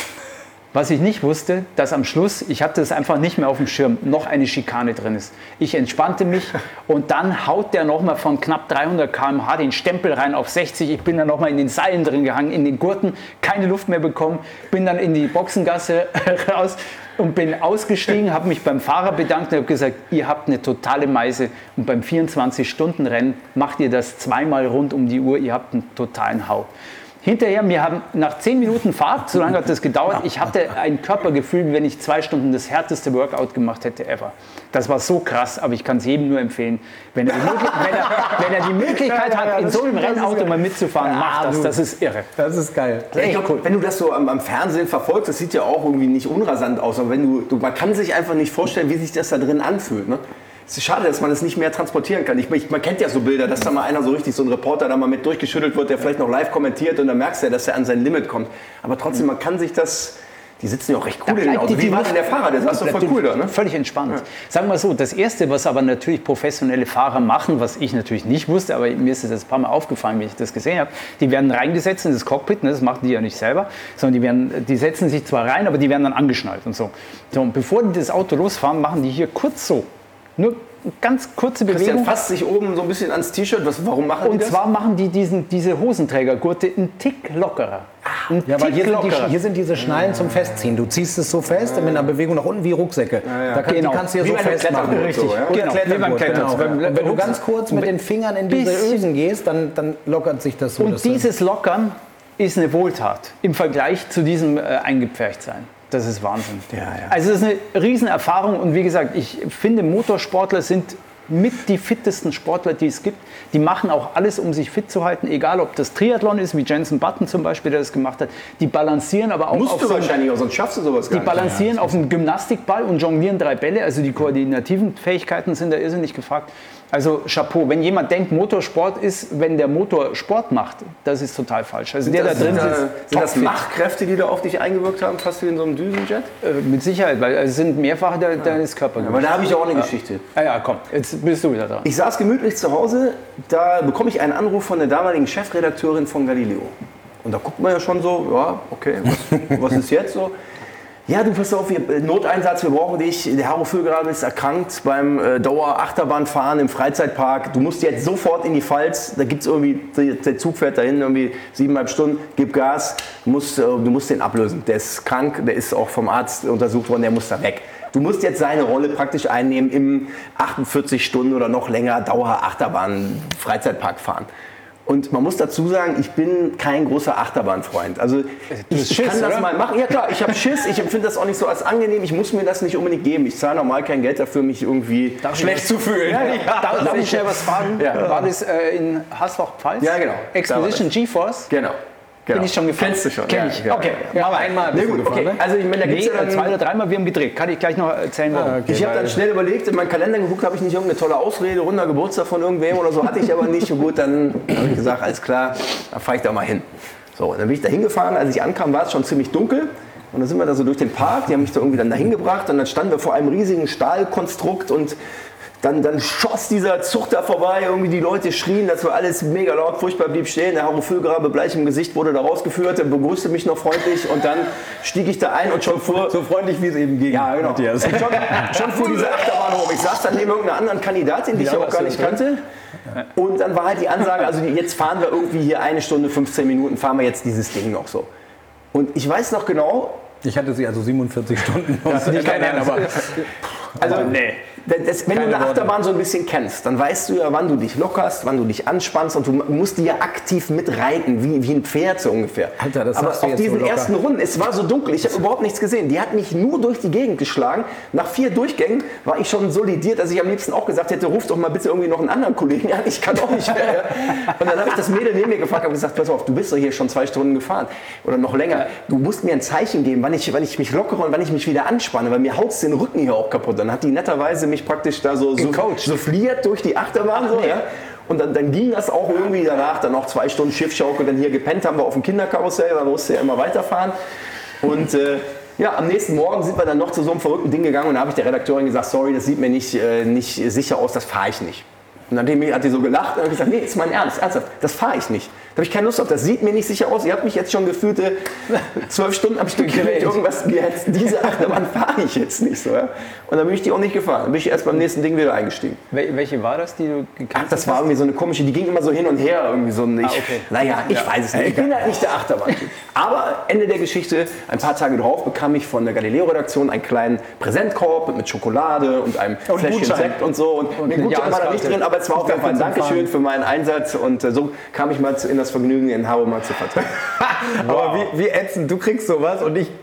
Was ich nicht wusste, dass am Schluss, ich hatte es einfach nicht mehr auf dem Schirm, noch eine Schikane drin ist. Ich entspannte mich und dann haut der nochmal von knapp dreihundert Kilometer pro Stunde den Stempel rein auf sechzig. Ich bin dann nochmal in den Seilen drin gehangen, in den Gurten, keine Luft mehr bekommen, bin dann in die Boxengasse raus und bin ausgestiegen, habe mich beim Fahrer bedankt und habe gesagt, ihr habt eine totale Meise und beim vierundzwanzig-Stunden-Rennen macht ihr das zweimal rund um die Uhr, ihr habt einen totalen Hau. Hinterher, wir haben nach zehn Minuten Fahrt, so lange hat das gedauert, ich hatte ein Körpergefühl, wie wenn ich zwei Stunden das härteste Workout gemacht hätte ever. Das war so krass, aber ich kann es jedem nur empfehlen, wenn er die, Möglich- wenn er, wenn er die Möglichkeit hat, in so einem Rennauto mal mitzufahren, macht das, das ist irre. Das ist geil. Ja, ich glaub, wenn du das so am, am Fernsehen verfolgst, das sieht ja auch irgendwie nicht unrasant aus, aber wenn du, du, man kann sich einfach nicht vorstellen, wie sich das da drin anfühlt. Ne? Es ist schade, dass man das nicht mehr transportieren kann. Ich, ich, man kennt ja so Bilder, dass da mal einer so richtig, so ein Reporter da mal mit durchgeschüttelt wird, der vielleicht noch live kommentiert und dann merkst du ja, dass er an sein Limit kommt. Aber trotzdem, man kann sich das... Die sitzen ja auch recht cool in den Autos. Wie war denn der Fahrer? Der saß doch voll cool da, ne? Völlig entspannt. Ja. Sagen wir mal so, das Erste, was aber natürlich professionelle Fahrer machen, was ich natürlich nicht wusste, aber mir ist das ein paar Mal aufgefallen, wie ich das gesehen habe, die werden reingesetzt in das Cockpit, ne, das machen die ja nicht selber, sondern die, werden, die setzen sich zwar rein, aber die werden dann angeschnallt und so. So, und bevor die das Auto losfahren, machen die hier kurz so, nur ganz kurze Bewegung. Christian fasst sich oben so ein bisschen ans T-Shirt. Was, warum machen die Und das? zwar machen die diesen, diese Hosenträgergurte einen Tick lockerer. Ein Ja, weil Tick hier sind, die, lockerer. hier sind diese Schnallen zum Festziehen. Du ziehst es so fest mit einer Bewegung nach unten wie Rucksäcke. Da kann, Genau. die kannst du hier Wie so bei einem festmachen. Klettergurt so, ja? Oder Genau, wie beim Klettergurt, Klettergurt. genau. Beim Und wenn du Rucksack. ganz kurz mit den Fingern in diese Bisschen. Ösen gehst, dann, dann lockert sich das so. Und dass dieses Lockern ist eine Wohltat im Vergleich zu diesem äh, Eingepferchtsein. Das ist Wahnsinn. Ja, ja. Also das ist eine Riesenerfahrung und wie gesagt, ich finde, Motorsportler sind mit die fittesten Sportler, die es gibt. Die machen auch alles, um sich fit zu halten, egal ob das Triathlon ist, wie Jenson Button zum Beispiel, der das gemacht hat. Die balancieren aber auch Musst auf du so einem- wahrscheinlich auch, sonst schaffst du sowas Die gar nicht. balancieren auf einem Gymnastikball und jonglieren drei Bälle. Also die koordinativen Fähigkeiten sind da irrsinnig gefragt. Also Chapeau. Wenn jemand denkt, Motorsport ist, wenn der Motor Sport macht, das ist total falsch. Also der da Das drin sind, sitzt, äh, sind das topfit. Machtkräfte, die da auf dich eingewirkt haben, fast wie in so einem Düsenjet? Äh, Mit Sicherheit, weil es sind mehrfache de- deines Körpers. Aber da habe ich auch eine Geschichte. Ja, ja, komm, jetzt bist du wieder dran. Ich saß gemütlich zu Hause, da bekomme ich einen Anruf von der damaligen Chefredakteurin von Galileo. Und da guckt man ja schon so, ja, okay, was, was ist jetzt so? Ja, du pass auf, wir, Noteinsatz, wir brauchen dich. Der Haro Füllgraben ist erkrankt beim äh, Dauer-Achterbahnfahren im Freizeitpark. Du musst jetzt sofort in die Pfalz. Da gibt es irgendwie, der Zug fährt dahin, irgendwie siebeneinhalb Stunden, gib Gas. Du musst, äh, du musst den ablösen. Der ist krank, der ist auch vom Arzt untersucht worden, der muss da weg. Du musst jetzt seine Rolle praktisch einnehmen im achtundvierzig Stunden oder noch länger Dauer-Achterbahn-Freizeitpark fahren. Und man muss dazu sagen, ich bin kein großer Achterbahnfreund. Also ich, hast ich Schiss, kann das oder? mal machen. Ja klar, ich habe Schiss. Ich empfinde das auch nicht so als angenehm. Ich muss mir das nicht unbedingt geben. Ich zahle normal kein Geld dafür, mich irgendwie schlecht zu fühlen. Ja, ja. Darf, darf ich schnell was fragen? Ja. War das äh, in Haslach-Pfalz? Ja, genau. Expedition GeForce? Genau. genau. Bin ich schon gefahren? Kennst du schon? Kenn ja, ich. Ja, Okay, ja. aber einmal. Nee, gut, okay. Also ich meine, da Nee, gibt's ja äh, zwei dann, oder dreimal, wir haben gedreht. Kann ich gleich noch erzählen, warum. okay. ich habe dann schnell überlegt, in meinen Kalender geguckt, habe ich nicht irgendeine tolle Ausrede, runder Geburtstag von irgendwem oder so, hatte ich aber nicht. Und gut, dann habe ich gesagt, alles klar, dann fahre ich da mal hin. So, und dann bin ich da hingefahren. Als ich ankam, war es schon ziemlich dunkel. Und dann sind wir da so durch den Park, die haben mich da irgendwie dann dahin gebracht und dann standen wir vor einem riesigen Stahlkonstrukt und Dann, dann schoss dieser Zug da vorbei, irgendwie die Leute schrien, das war alles mega laut, furchtbar, blieb stehen. Der Harro Füllgrabe, bleich im Gesicht, wurde da rausgeführt, er begrüßte mich noch freundlich und dann stieg ich da ein und schon fuhr... So freundlich, wie es eben ging. Ja, genau. Matthias. Schon, schon fuhr diese Achterbahn hoch. Ich saß dann neben irgendeiner anderen Kandidatin, die ich ja auch gar nicht kannte. Und dann war halt die Ansage, also jetzt fahren wir irgendwie hier eine Stunde, fünfzehn Minuten, fahren wir jetzt dieses Ding noch so. Und ich weiß noch genau... Ich hatte sie also siebenundvierzig Stunden. Das nicht kein Ernst. Also, nee. Das, wenn Keine du eine Worte. Achterbahn so ein bisschen kennst, dann weißt du ja, wann du dich lockerst, wann du dich anspannst und du musst die ja aktiv mitreiten, wie, wie ein Pferd so ungefähr. Alter, das Aber sagst du auf jetzt diesen so locker. ersten Runden, es war so dunkel, ich habe überhaupt nichts gesehen. Die hat mich nur durch die Gegend geschlagen. Nach vier Durchgängen war ich schon solidiert, dass ich am liebsten auch gesagt hätte, ruf doch mal bitte irgendwie noch einen anderen Kollegen an, ich kann auch nicht mehr. Und dann habe ich das Mädel neben mir gefragt und gesagt, pass auf, du bist doch hier schon zwei Stunden gefahren oder noch länger. Du musst mir ein Zeichen geben, wann ich, wann ich mich lockere und wann ich mich wieder anspanne, weil mir haut den Rücken hier auch kaputt. Dann hat die netterweise mich praktisch da so so, so fliert durch die Achterbahn. So, ja. Und dann, dann ging das auch irgendwie danach, dann noch zwei Stunden Schiffschaukel, dann hier gepennt haben wir auf dem Kinderkarussell, man musste ja immer weiterfahren. Und äh, ja, am nächsten Morgen sind wir dann noch zu so einem verrückten Ding gegangen und da habe ich der Redakteurin gesagt, sorry, das sieht mir nicht, äh, nicht sicher aus, das fahre ich nicht. Und dann hat die so gelacht und habe gesagt, nee, ist mein Ernst, ernsthaft, das fahre ich nicht. Da habe ich keine Lust auf, das sieht mir nicht sicher aus. Ihr habt mich jetzt schon gefühlte zwölf Stunden am Stück geredet, irgendwas, jetzt, diese Achterbahn fahre ich jetzt nicht so. Ja? Und dann bin ich die auch nicht gefahren. Dann bin ich erst beim nächsten Ding wieder eingestiegen. Wel welche war das, die du gekannt Ach, das war irgendwie so eine komische, die ging immer so hin und her. Irgendwie so ein, ich, Ah, okay. Naja, ich Ja. weiß es nicht. Ich bin halt nicht der Achterbahn. Aber Ende der Geschichte, ein paar Tage drauf bekam ich von der Galileo-Redaktion einen kleinen Präsentkorb mit Schokolade und einem Und Fläschchen Gutschein. Sekt und so. Und, und eine Gutschein war da Jahreskarte. nicht drin, aber es war auf jeden Fall ein dachte, zum Dankeschön Fahren. für meinen Einsatz. Und äh, so kam ich mal zu, in das Vergnügen, in Harro mal zu vertreten. Aber wie, wie ätzend, du kriegst sowas und ich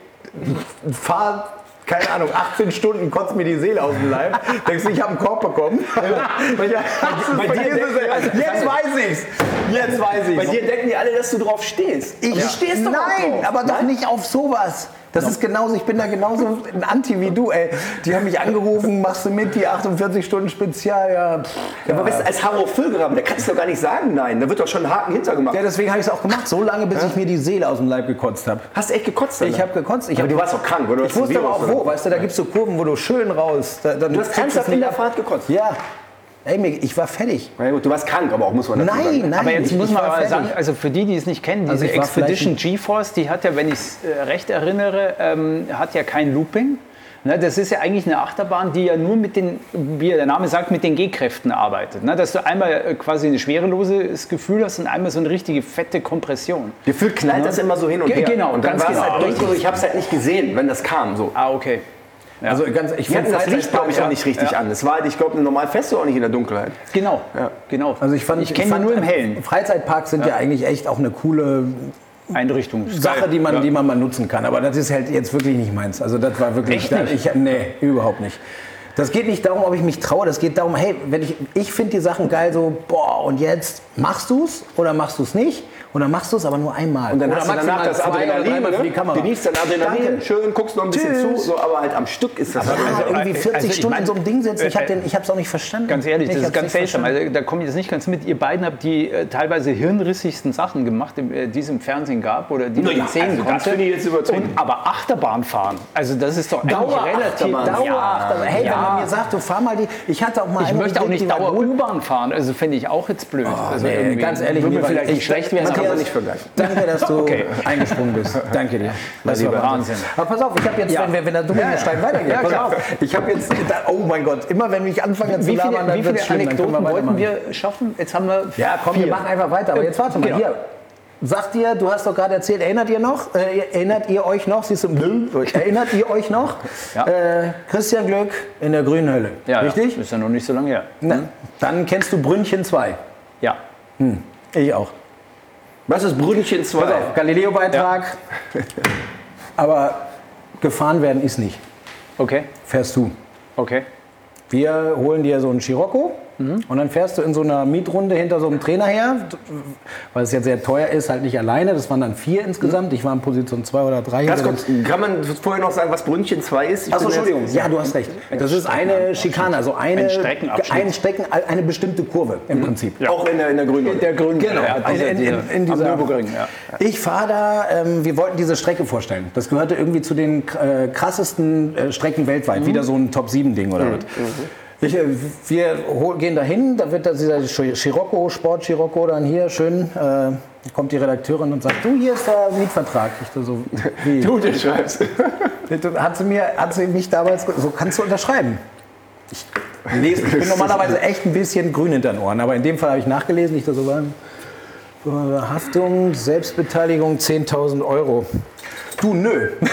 fahre, keine Ahnung, achtzehn Stunden, kotzt mir die Seele aus dem Leib. Denkst du, ich habe einen Korb bekommen? Bei dir, bei dir denken- also, jetzt weiß ich's. Jetzt weiß ich's. Bei dir denken die alle, dass du drauf stehst. Ich Du stehst doch auch Nein, drauf. aber doch Nein? nicht auf sowas. Das ist genauso, ich bin da genauso ein Anti wie du, ey. Die haben mich angerufen, machst du mit, die achtundvierzig Stunden Spezial, ja. Pff, Ja, aber weißt du, als Harro Füllgraben, da kannst du doch gar nicht sagen nein. Da wird doch schon ein Haken hintergemacht. Ja, deswegen habe ich es auch gemacht, so lange, bis ich mir die Seele aus dem Leib gekotzt habe. Hast du echt gekotzt? Ich Alter? habe gekotzt. Ich Aber hab, du warst doch krank, oder? ich wusste aber auch wo, weißt du, da gibt es so Kurven, wo du schön raus. Da, dann Du hast ernsthaft in der Fahrt gekotzt? Ja. Ey, mir- ich war fertig. Na gut, du warst krank, aber auch muss man dazu sagen. Nein, nein. Aber jetzt ich, muss ich man war aber fertig. sagen, also für die, die es nicht kennen, diese Also ich war Expedition vielleicht GeForce, die hat ja, wenn ich es äh, recht erinnere, ähm, hat ja kein Looping. Ne, das ist ja eigentlich eine Achterbahn, die ja nur mit den, wie der Name sagt, mit den G-Kräften arbeitet. Ne, dass du einmal äh, quasi ein schwereloses Gefühl hast und einmal so eine richtige fette Kompression. Gefühlt knallt das immer so hin und Ge- her. genau, und dann ganz war es genau. halt richtig so, ich habe es halt nicht gesehen, wenn das kam. So. Ah, okay. Also ganz, ich Wir hatten fand das Licht, glaube ich, Freizeitpark- auch nicht richtig Ja. an. Es war halt, ich glaube, normal fährst du auch nicht in der Dunkelheit. Genau, Ja. genau. Also ich fand, ich kenne die fand, nur im Hellen. Freizeitparks sind ja. eigentlich echt auch eine coole Einrichtung. Sache, die man, ja. die man mal nutzen kann. Aber das ist halt jetzt wirklich nicht meins. Also das war wirklich. Echt nicht? Ich, nee, überhaupt nicht. Das geht nicht darum, ob ich mich traue. Das geht darum, hey, wenn ich, ich finde die Sachen geil, so, boah, und jetzt machst du es oder machst du es nicht? Oder machst du es aber nur einmal? Und dann oder hast du danach das zwei oder Adrenalin, dreimal für die ne? Kamera. Genießt dein Adrenalin, Danke. schön, guckst noch ein bisschen Tschüss. zu, so, aber halt am Stück ist das. Ja, halt- irgendwie also, vierzig also ich Stunden mein, in so einem Ding sitzen, ich habe äh, es auch nicht verstanden. Ganz ehrlich, Ich das ist hab's ganz nicht seltsam. verstanden. Also, da komme ich jetzt nicht ganz mit. Ihr beiden habt die äh, teilweise hirnrissigsten Sachen gemacht, die, äh, die es im Fernsehen gab oder die Na man ja, sehen also das konnte. finde ich jetzt übertrieben. Und, aber Achterbahn fahren, also das ist doch eigentlich relativ... Dauerachterbahn. Dauerachterbahn. Hey, wenn ja. man mir sagt, du fahr mal die. Ich hatte auch mal Ich eine, möchte auch die- nicht die war gut. Dauer-U-Bahn fahren, also fände ich auch jetzt blöd. also Nee, irgendwie ganz ehrlich, würde mir mir war- vielleicht ich- nicht schlecht werden, Matthias, aber nicht vergleichen. Danke, dass du Okay. eingesprungen bist. Danke dir. Das lieber war Wahnsinn. Aber pass auf, ich habe jetzt, Ja. wenn, wir, wenn der Dominostein weitergeht, Ja, pass klar. auf, ich habe jetzt, da, oh mein Gott, immer wenn ich anfange zu wie viele, labern, dann wie wird's viele schlimm, dann können Anekdoten wollten weitermachen. wir schaffen? Jetzt haben wir Ja, komm, wir vier. machen einfach weiter. Aber jetzt warte mal, Genau. hier. Sagt ihr, du hast doch gerade erzählt, erinnert ihr noch? Äh, erinnert ihr euch noch? Siehst du, erinnert ihr euch noch? Ja. Äh, Christian Glück in der grünen Hölle. Ja, Richtig? Ja, ist ja noch nicht so lange her. Na, dann kennst du Brünnchen zwei. Ja. Ich auch. Was ist Brünnchen Pass zwei? auf, Galileo-Beitrag. Aber gefahren werden ist nicht. Okay, Fährst du. okay. Wir holen dir so einen Scirocco und dann fährst du in so einer Mietrunde hinter so einem Trainer her, weil es ja sehr teuer ist, halt nicht alleine. Das waren dann vier insgesamt. Ich war in Position zwei oder drei. Ganz kurz, kann man vorher noch sagen, was Brünnchen zwei ist? Ich Achso, bin Entschuldigung. jetzt- Ja, du hast recht. Das ist eine Schikane, also eine, Ein Streckenabschnitt. ein Strecken, eine bestimmte Kurve im Prinzip. Ja. Auch in der, in der Grünen. Der Grün, Genau, ja, in, in, in, in am dieser, Nürburgring, ja. Ich fahre da, ähm, wir wollten diese Strecke vorstellen. Das gehörte irgendwie zu den äh, krassesten äh, Strecken weltweit. Wieder so ein Top sieben Ding oder was. Ich, wir hol, gehen dahin, da wird da dieser Scirocco, Sport Scirocco dann hier schön, äh, kommt die Redakteurin und sagt, du, hier ist der Mietvertrag. Ich so, wie? Du, der schreibst. Hat sie, mir, hat sie mich damals, so kannst du unterschreiben. Ich, lese, ich bin normalerweise echt ein bisschen grün hinter den Ohren, aber in dem Fall habe ich nachgelesen, ich da so war, Haftung, Selbstbeteiligung zehntausend Euro. Du, nö. Das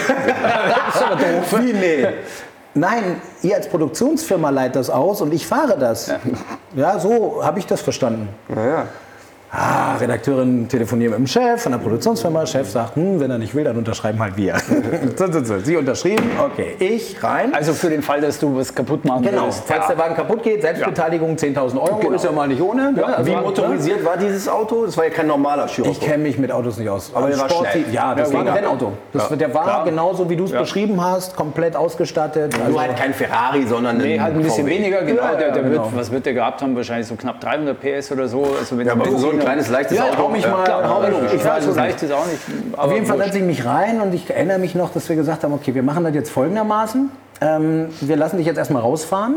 ist aber doof. Wie, nee. Nein, ihr als Produktionsfirma leiht das aus und ich fahre das. Ja, ja, so habe ich das verstanden. Ja, ja. Ah, Redakteurin telefoniert mit dem Chef von der Produktionsfirma. Chef sagt, hm, wenn er nicht will, dann unterschreiben halt wir. so, so, so. Sie unterschrieben, okay, ich rein. Also für den Fall, dass du was kaputt machen Genau, willst. falls Ja. der Wagen kaputt geht, Selbstbeteiligung zehntausend Euro, Genau. ist ja mal nicht ohne. Ja, Also, Wie motorisiert war dieses Auto? Das war ja kein normaler Scirocco. Ich kenne mich mit Autos nicht aus. Aber der war Sport- schnell. Ja, das Ja, war ein genau. Rennauto. Das, Der war Klar. genauso, wie du es Ja. beschrieben hast, komplett ausgestattet. Nur halt kein Ferrari, sondern Nee, halt ein bisschen V W. weniger, genau. Ja, der, ja, der genau. wird, was wird der gehabt haben? Wahrscheinlich so knapp dreihundert P S oder so. Also wenn Ja, aber so ein kleines, leichtes Ja, Auto. hau mich mal- Klar, hau mich- logisch. ich Ich weiß, weiß so es leicht ist auch nicht. Auf jeden Fall setze ich mich rein und ich erinnere mich noch, dass wir gesagt haben, okay, wir machen das jetzt folgendermaßen. Ähm, wir lassen dich jetzt erstmal rausfahren.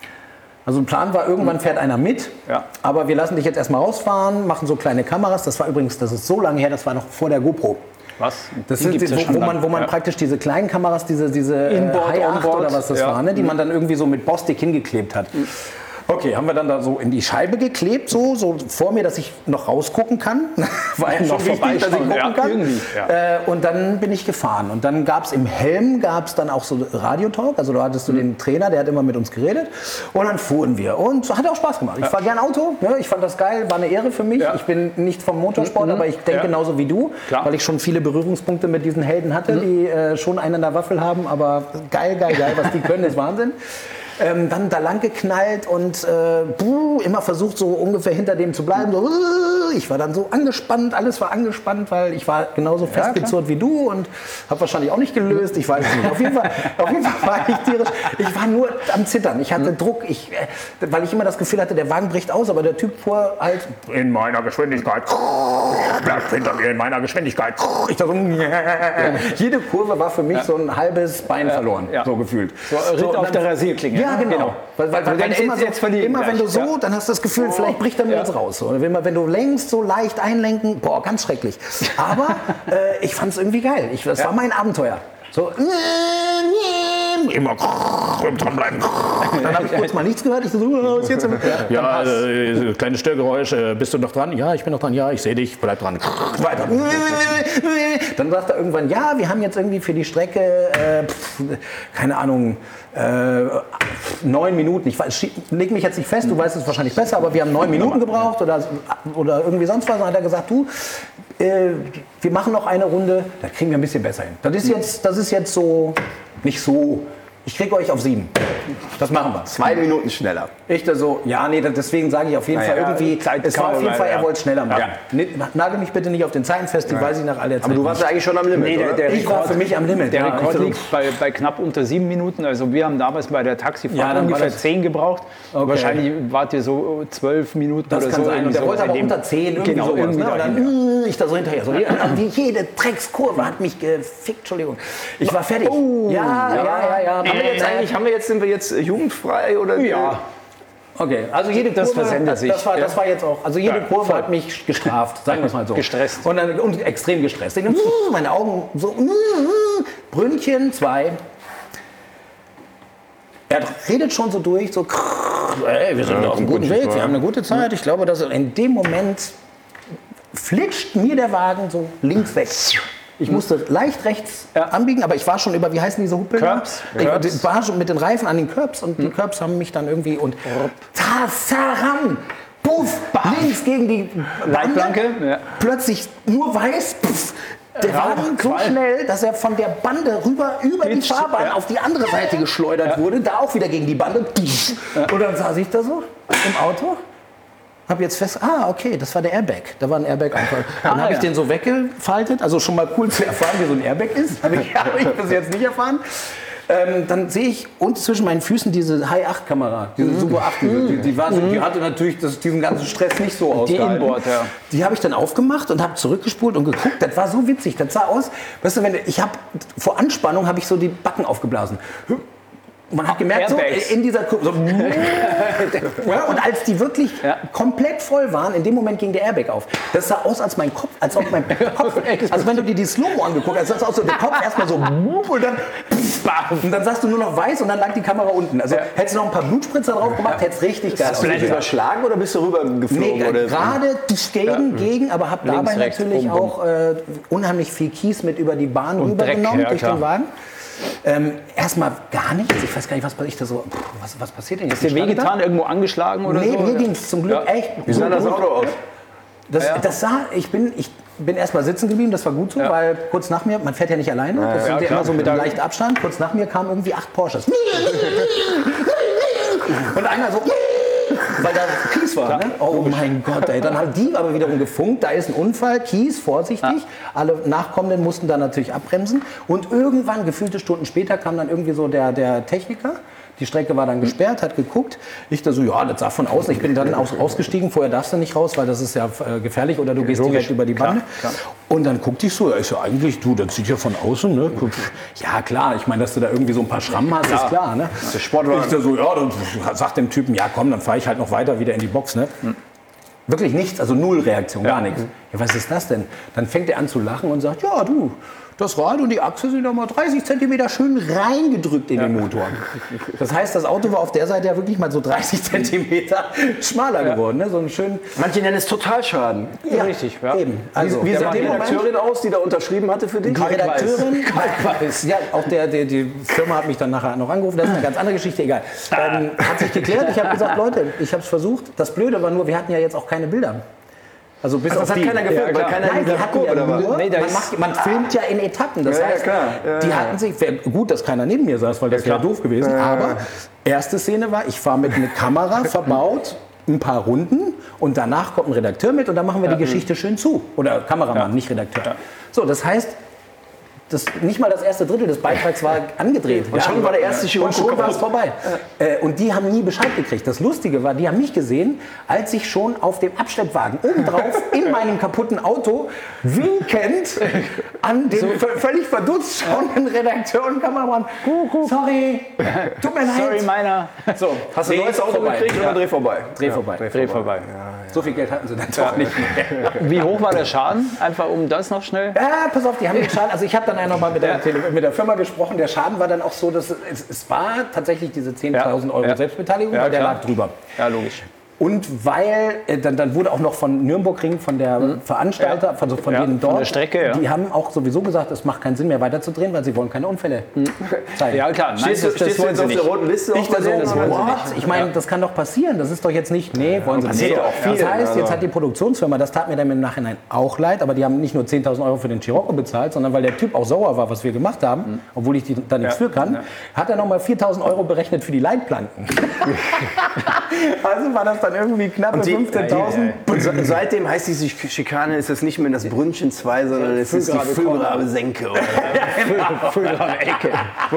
Also ein Plan war, irgendwann fährt einer mit, Ja. aber wir lassen dich jetzt erstmal rausfahren, machen so kleine Kameras. Das war übrigens, das ist so lange her, das war noch vor der GoPro. Was? Das Die sind, gibt's ja wo, schon wo, man, lang. wo man Ja. praktisch diese kleinen Kameras, diese, diese äh, Inboard, Hi acht Onboard, oder was das ja. war, ne, die man dann irgendwie so mit Bostick hingeklebt hat. Okay, haben wir dann da so in die Scheibe geklebt, so, so vor mir, dass ich noch rausgucken kann. War ja Noch schon wichtig, dass ich vorbeischauen, gucken ja, kann. irgendwie, ja. Äh, und dann bin ich gefahren. Und dann gab es im Helm gab's dann auch so Radiotalk. Also da hattest du Mhm. den Trainer, der hat immer mit uns geredet. Und dann fuhren wir. Und hat auch Spaß gemacht. Ich fahre gern Auto. Ne? Ich fand das geil, war eine Ehre für mich. Ja. Ich bin nicht vom Motorsport, Mhm. aber ich denke Ja. genauso wie du. Klar. Weil ich schon viele Berührungspunkte mit diesen Helden hatte, die äh, schon einen an der Waffel haben. Aber geil, geil, geil, was die können, ist Wahnsinn. Ähm, dann da lang geknallt und äh, buh, immer versucht, so ungefähr hinter dem zu bleiben. So, uh, ich war dann so angespannt, alles war angespannt, weil ich war genauso festgezurrt wie du und habe wahrscheinlich auch nicht gelöst. Ich weiß es nicht. Auf jeden Fall, auf jeden Fall war ich tierisch. Ich war nur am Zittern. Ich hatte Druck, ich, äh, weil ich immer das Gefühl hatte, der Wagen bricht aus, aber der Typ fuhr halt In meiner Geschwindigkeit. Bleibt hinter mir in meiner Geschwindigkeit. ich dachte, so, jede Kurve war für mich so ein halbes Bein verloren, Ja. so gefühlt. So, Ritt und auf dann- der Rasierklinge. Ja, genau. Weil, weil, Du weil denkst, immer, jetzt- so, jetzt verlieren immer gleich. wenn du so, Ja. dann hast du das Gefühl, vielleicht bricht er mir Ja. jetzt raus. Oder wenn, wenn du längst so leicht einlenken, boah, ganz schrecklich. Aber äh, ich fand es irgendwie geil. Ich, das war mein Abenteuer. So, Immer dranbleiben. dann habe ich kurz mal nichts gehört. Ich so, was ist jetzt? Ja, äh, kleines Störgeräusch. Äh, bist du noch dran? Ja, ich bin noch dran. Ja, ich sehe dich. Bleib dran. Weiter. Dann sagt er irgendwann, ja, wir haben jetzt irgendwie für die Strecke, äh, pf, keine Ahnung, äh, neun Minuten. Ich weiß, leg mich jetzt nicht fest, du weißt es wahrscheinlich besser, aber wir haben neun Minuten gebraucht oder, oder irgendwie sonst was. Dann hat er gesagt, du, äh, wir machen noch eine Runde, da kriegen wir ein bisschen besser hin. Das ist jetzt, das ist jetzt so, nicht so. Ich kriege euch auf sieben. Das machen wir. Zwei Minuten schneller. Ich da so, ja, nee, deswegen sage ich auf jeden Naja, Fall irgendwie, Zeit es kann war man auf jeden mal, Fall, er ja. wollte schneller machen. Ja. Ne- Nagel mich bitte nicht auf den Zeiten fest, die weiß ich nach all der Zeit. Aber du warst ja eigentlich schon am Limit, Nee, der, oder? der Ich war Rekord, für mich am Limit. Der ja. Rekord Ich so, liegt bei, bei knapp unter sieben Minuten. Also wir haben damals bei der Taxifahrt Ja, dann war ungefähr das- zehn gebraucht. Okay. Wahrscheinlich wart ihr so zwölf Minuten Das oder kann so. sein. Und der irgendwie wollte so aber in dem- unter zehn, irgendwie genau, sowas. irgendwie Ne? Und dahin, dann äh, ich da so hinterher. So, wie jede Dreckskurve hat mich gefickt. Entschuldigung. Ich war fertig. Oh. ja, ja, ja, ja. Haben wir jetzt eigentlich, haben wir jetzt, sind wir jetzt äh, jugendfrei oder? Ja. Okay, also jede Das Kurve, versendet das, sich. das, war, das Ja. war jetzt auch, also jede Ja, Kurve voll. hat mich gestraft, sagen wir es mal so. Gestresst. Und, dann, und extrem gestresst. Ich, mm, meine Augen so, mm, mm, Brünnchen, zwei. Er redet schon so durch, so, krrr, ey, wir sind auf einem guten Weg, wir haben eine gute Zeit. Ich glaube, dass in dem Moment flitscht mir der Wagen so links weg. Ich musste leicht rechts Ja. anbiegen, aber ich war schon über, wie heißen diese Huppeln? Curbs. Ich Curbs. war schon mit den Reifen an den Curbs und die Curbs haben mich dann irgendwie und Tasaram, puff, links gegen die Leitplanke, ja. Plötzlich nur weiß, puff, der Rauch, Wagen so Qualm. schnell, dass er von der Bande rüber über die Glitscht, Fahrbahn ja. auf die andere Seite geschleudert wurde, da auch wieder gegen die Bande. Und dann saß ich da so im Auto. Hab jetzt fest, ah, okay, das war der Airbag. Da war ein Airbag einfach. Dann Ah, habe ich ja. den so weggefaltet. Also schon mal cool zu erfahren, wie so ein Airbag ist. Habe ich, hab ich bis jetzt nicht erfahren. Ähm, dann sehe ich unten zwischen meinen Füßen diese Hi acht Kamera, diese Mhm. Super acht. Diese, die, die, war so, die hatte natürlich das, diesen ganzen Stress nicht so ausgehalten. Inboard, ja. Die habe ich dann aufgemacht und habe zurückgespult und geguckt. Das war so witzig. Das sah aus, weißt du, wenn ich habe vor Anspannung habe ich so die Backen aufgeblasen. Und man hat gemerkt, so Airbags. in dieser Kurve, so, ja, und als die wirklich Ja. komplett voll waren, in dem Moment ging der Airbag auf. Das sah aus, als mein Kopf, als ob mein Kopf, also wenn du dir die Slow-Mo angeguckt hast, sah es aus, so der Kopf erstmal so und dann, und dann sagst du nur noch weiß und dann lag die Kamera unten. Also hättest du noch ein paar Blutspritzer drauf gemacht, hättest richtig geil Hast du dich ausgesehen. überschlagen oder bist du rüber geflogen? Nee, oder? gerade gegen, gegen, aber habe dabei Links, rechts, natürlich bum, bum. auch äh, unheimlich viel Kies mit über die Bahn Und Dreck, rübergenommen ja, durch klar. den Wagen. Ähm, erstmal gar nichts. Ich weiß gar nicht, was ich da so. Pff, Was, was passiert denn jetzt? Ist dir Ich stand wehgetan, irgendwo angeschlagen oder da. Nee, so? mir ging es zum Glück Ja. echt. Wie sah das gut. Auto aus? Das, Ja. das sah, ich bin, ich bin erstmal sitzen geblieben, das war gut so, Ja. weil kurz nach mir, man fährt ja nicht alleine, das sind ja klar. immer so mit einem leichten Abstand, kurz nach mir kamen irgendwie acht Porsches. Und einer so, weil da Kies war. Ne? Oh mein Gott, ey. Dann haben die aber wiederum gefunkt, da ist ein Unfall, Kies, vorsichtig. Alle Nachkommenden mussten dann natürlich abbremsen. Und irgendwann, gefühlte Stunden später, kam dann irgendwie so der, der Techniker. Die Strecke war dann gesperrt, hat geguckt. Ich da so, ja, das sah von außen. Ich bin dann aus, ausgestiegen. Vorher darfst du nicht raus, weil das ist ja äh, gefährlich oder du gehst direkt über die Bande. Und dann guckte ich so, ja, ist ja eigentlich, du, das sieht ja von außen, ne? Ja, klar, ich meine, dass du da irgendwie so ein paar Schrammen hast, ist klar, ne? Der Sportwagen. Ich da so, ja, dann sagt dem Typen, ja komm, dann fahre ich halt noch weiter wieder in die Box, ne? Wirklich nichts, also null Reaktion, gar nichts. Ja, was ist das denn? Dann fängt er an zu lachen und sagt, ja du, das Rad und die Achse sind noch mal dreißig Zentimeter schön reingedrückt in den Motor. Das heißt, das Auto war auf der Seite ja wirklich mal so dreißig Zentimeter schmaler geworden. Ne? So einen schönen, Manche nennen es Totalschaden. ja, richtig, ja. Eben. Also, Wie der sah die Moment- Redakteurin aus, die da unterschrieben hatte für dich? Die Redakteurin, ja, auch der, der, die Firma hat mich dann nachher noch angerufen, das ist eine ganz andere Geschichte, egal. Ähm, hat sich geklärt, ich habe gesagt, Leute, ich habe es versucht. Das Blöde war nur, wir hatten ja jetzt auch keine Bilder. Also bis Ach, auf das hat die. keiner gefilmt, weil klar. keiner Nein, die in hatten ja oder was? nur, Nee, da man, ist- macht, man filmt ja in Etappen. Das Ja, ja, heißt, klar. Ja, die ja. hatten sich, wär, gut, dass keiner neben mir saß, weil das wäre doof gewesen. Aber erste Szene war, ich fahre mit einer Kamera verbaut, ein paar Runden und danach kommt ein Redakteur mit und dann machen wir die Geschichte schön zu. Oder Kameramann, nicht Redakteur. So, das heißt, das, nicht mal das erste Drittel des Beitrags war angedreht. Und schon war der erste Chirurg Und schon war kaputt. es vorbei. Äh, und die haben nie Bescheid gekriegt. Das Lustige war, die haben mich gesehen, als ich schon auf dem Abschleppwagen obendrauf in meinem kaputten Auto winkend an den v- völlig verdutzt schauenden Redakteur und Kameramann. Sorry, tut mir Sorry, leid. meiner. So, Hast du ein Dreh neues Auto vorbei. gekriegt oder Dreh vorbei? Dreh vorbei. Dreh vorbei. So viel Geld hatten sie dann doch nicht mehr. Wie hoch war der Schaden? Einfach um das noch schnell. Ja, pass auf, die haben den Schaden. Also ich habe dann noch mal mit der, Tele- mit der Firma gesprochen. Der Schaden war dann auch so, dass es, es war tatsächlich diese zehntausend Euro Ja. Selbstbeteiligung, Ja, weil der klar. lag drüber. Ja, logisch. Und weil, äh, dann, dann wurde auch noch von Nürburgring, von der Veranstalter, von, so von Ja, denen von dort, der Strecke, ja. die haben auch sowieso gesagt, es macht keinen Sinn mehr weiterzudrehen, weil sie wollen keine Unfälle zeigen. Ja, klar. Nein, Stehst du, das, das stehst du wollen jetzt sie auf der nicht. roten Liste? Ich auch bei da so, denen, oder? what? Ich meine, das kann doch passieren. Das ist doch jetzt nicht, nee, wollen sie passiert nicht. auch viel, Das heißt, also. jetzt hat die Produktionsfirma, das tat mir dann im Nachhinein auch leid, aber die haben nicht nur zehntausend Euro für den Scirocco bezahlt, sondern weil der Typ auch sauer war, was wir gemacht haben, obwohl ich die, da nichts für kann, hat er nochmal viertausend Euro berechnet für die Leitplanken. Also war das dann irgendwie knappe die- fünfzehntausend. Und se- seitdem heißt diese Schikane, ist es nicht mehr das Brünnchen zwei, sondern es ist die Füllgrabe-Senke. Ecke.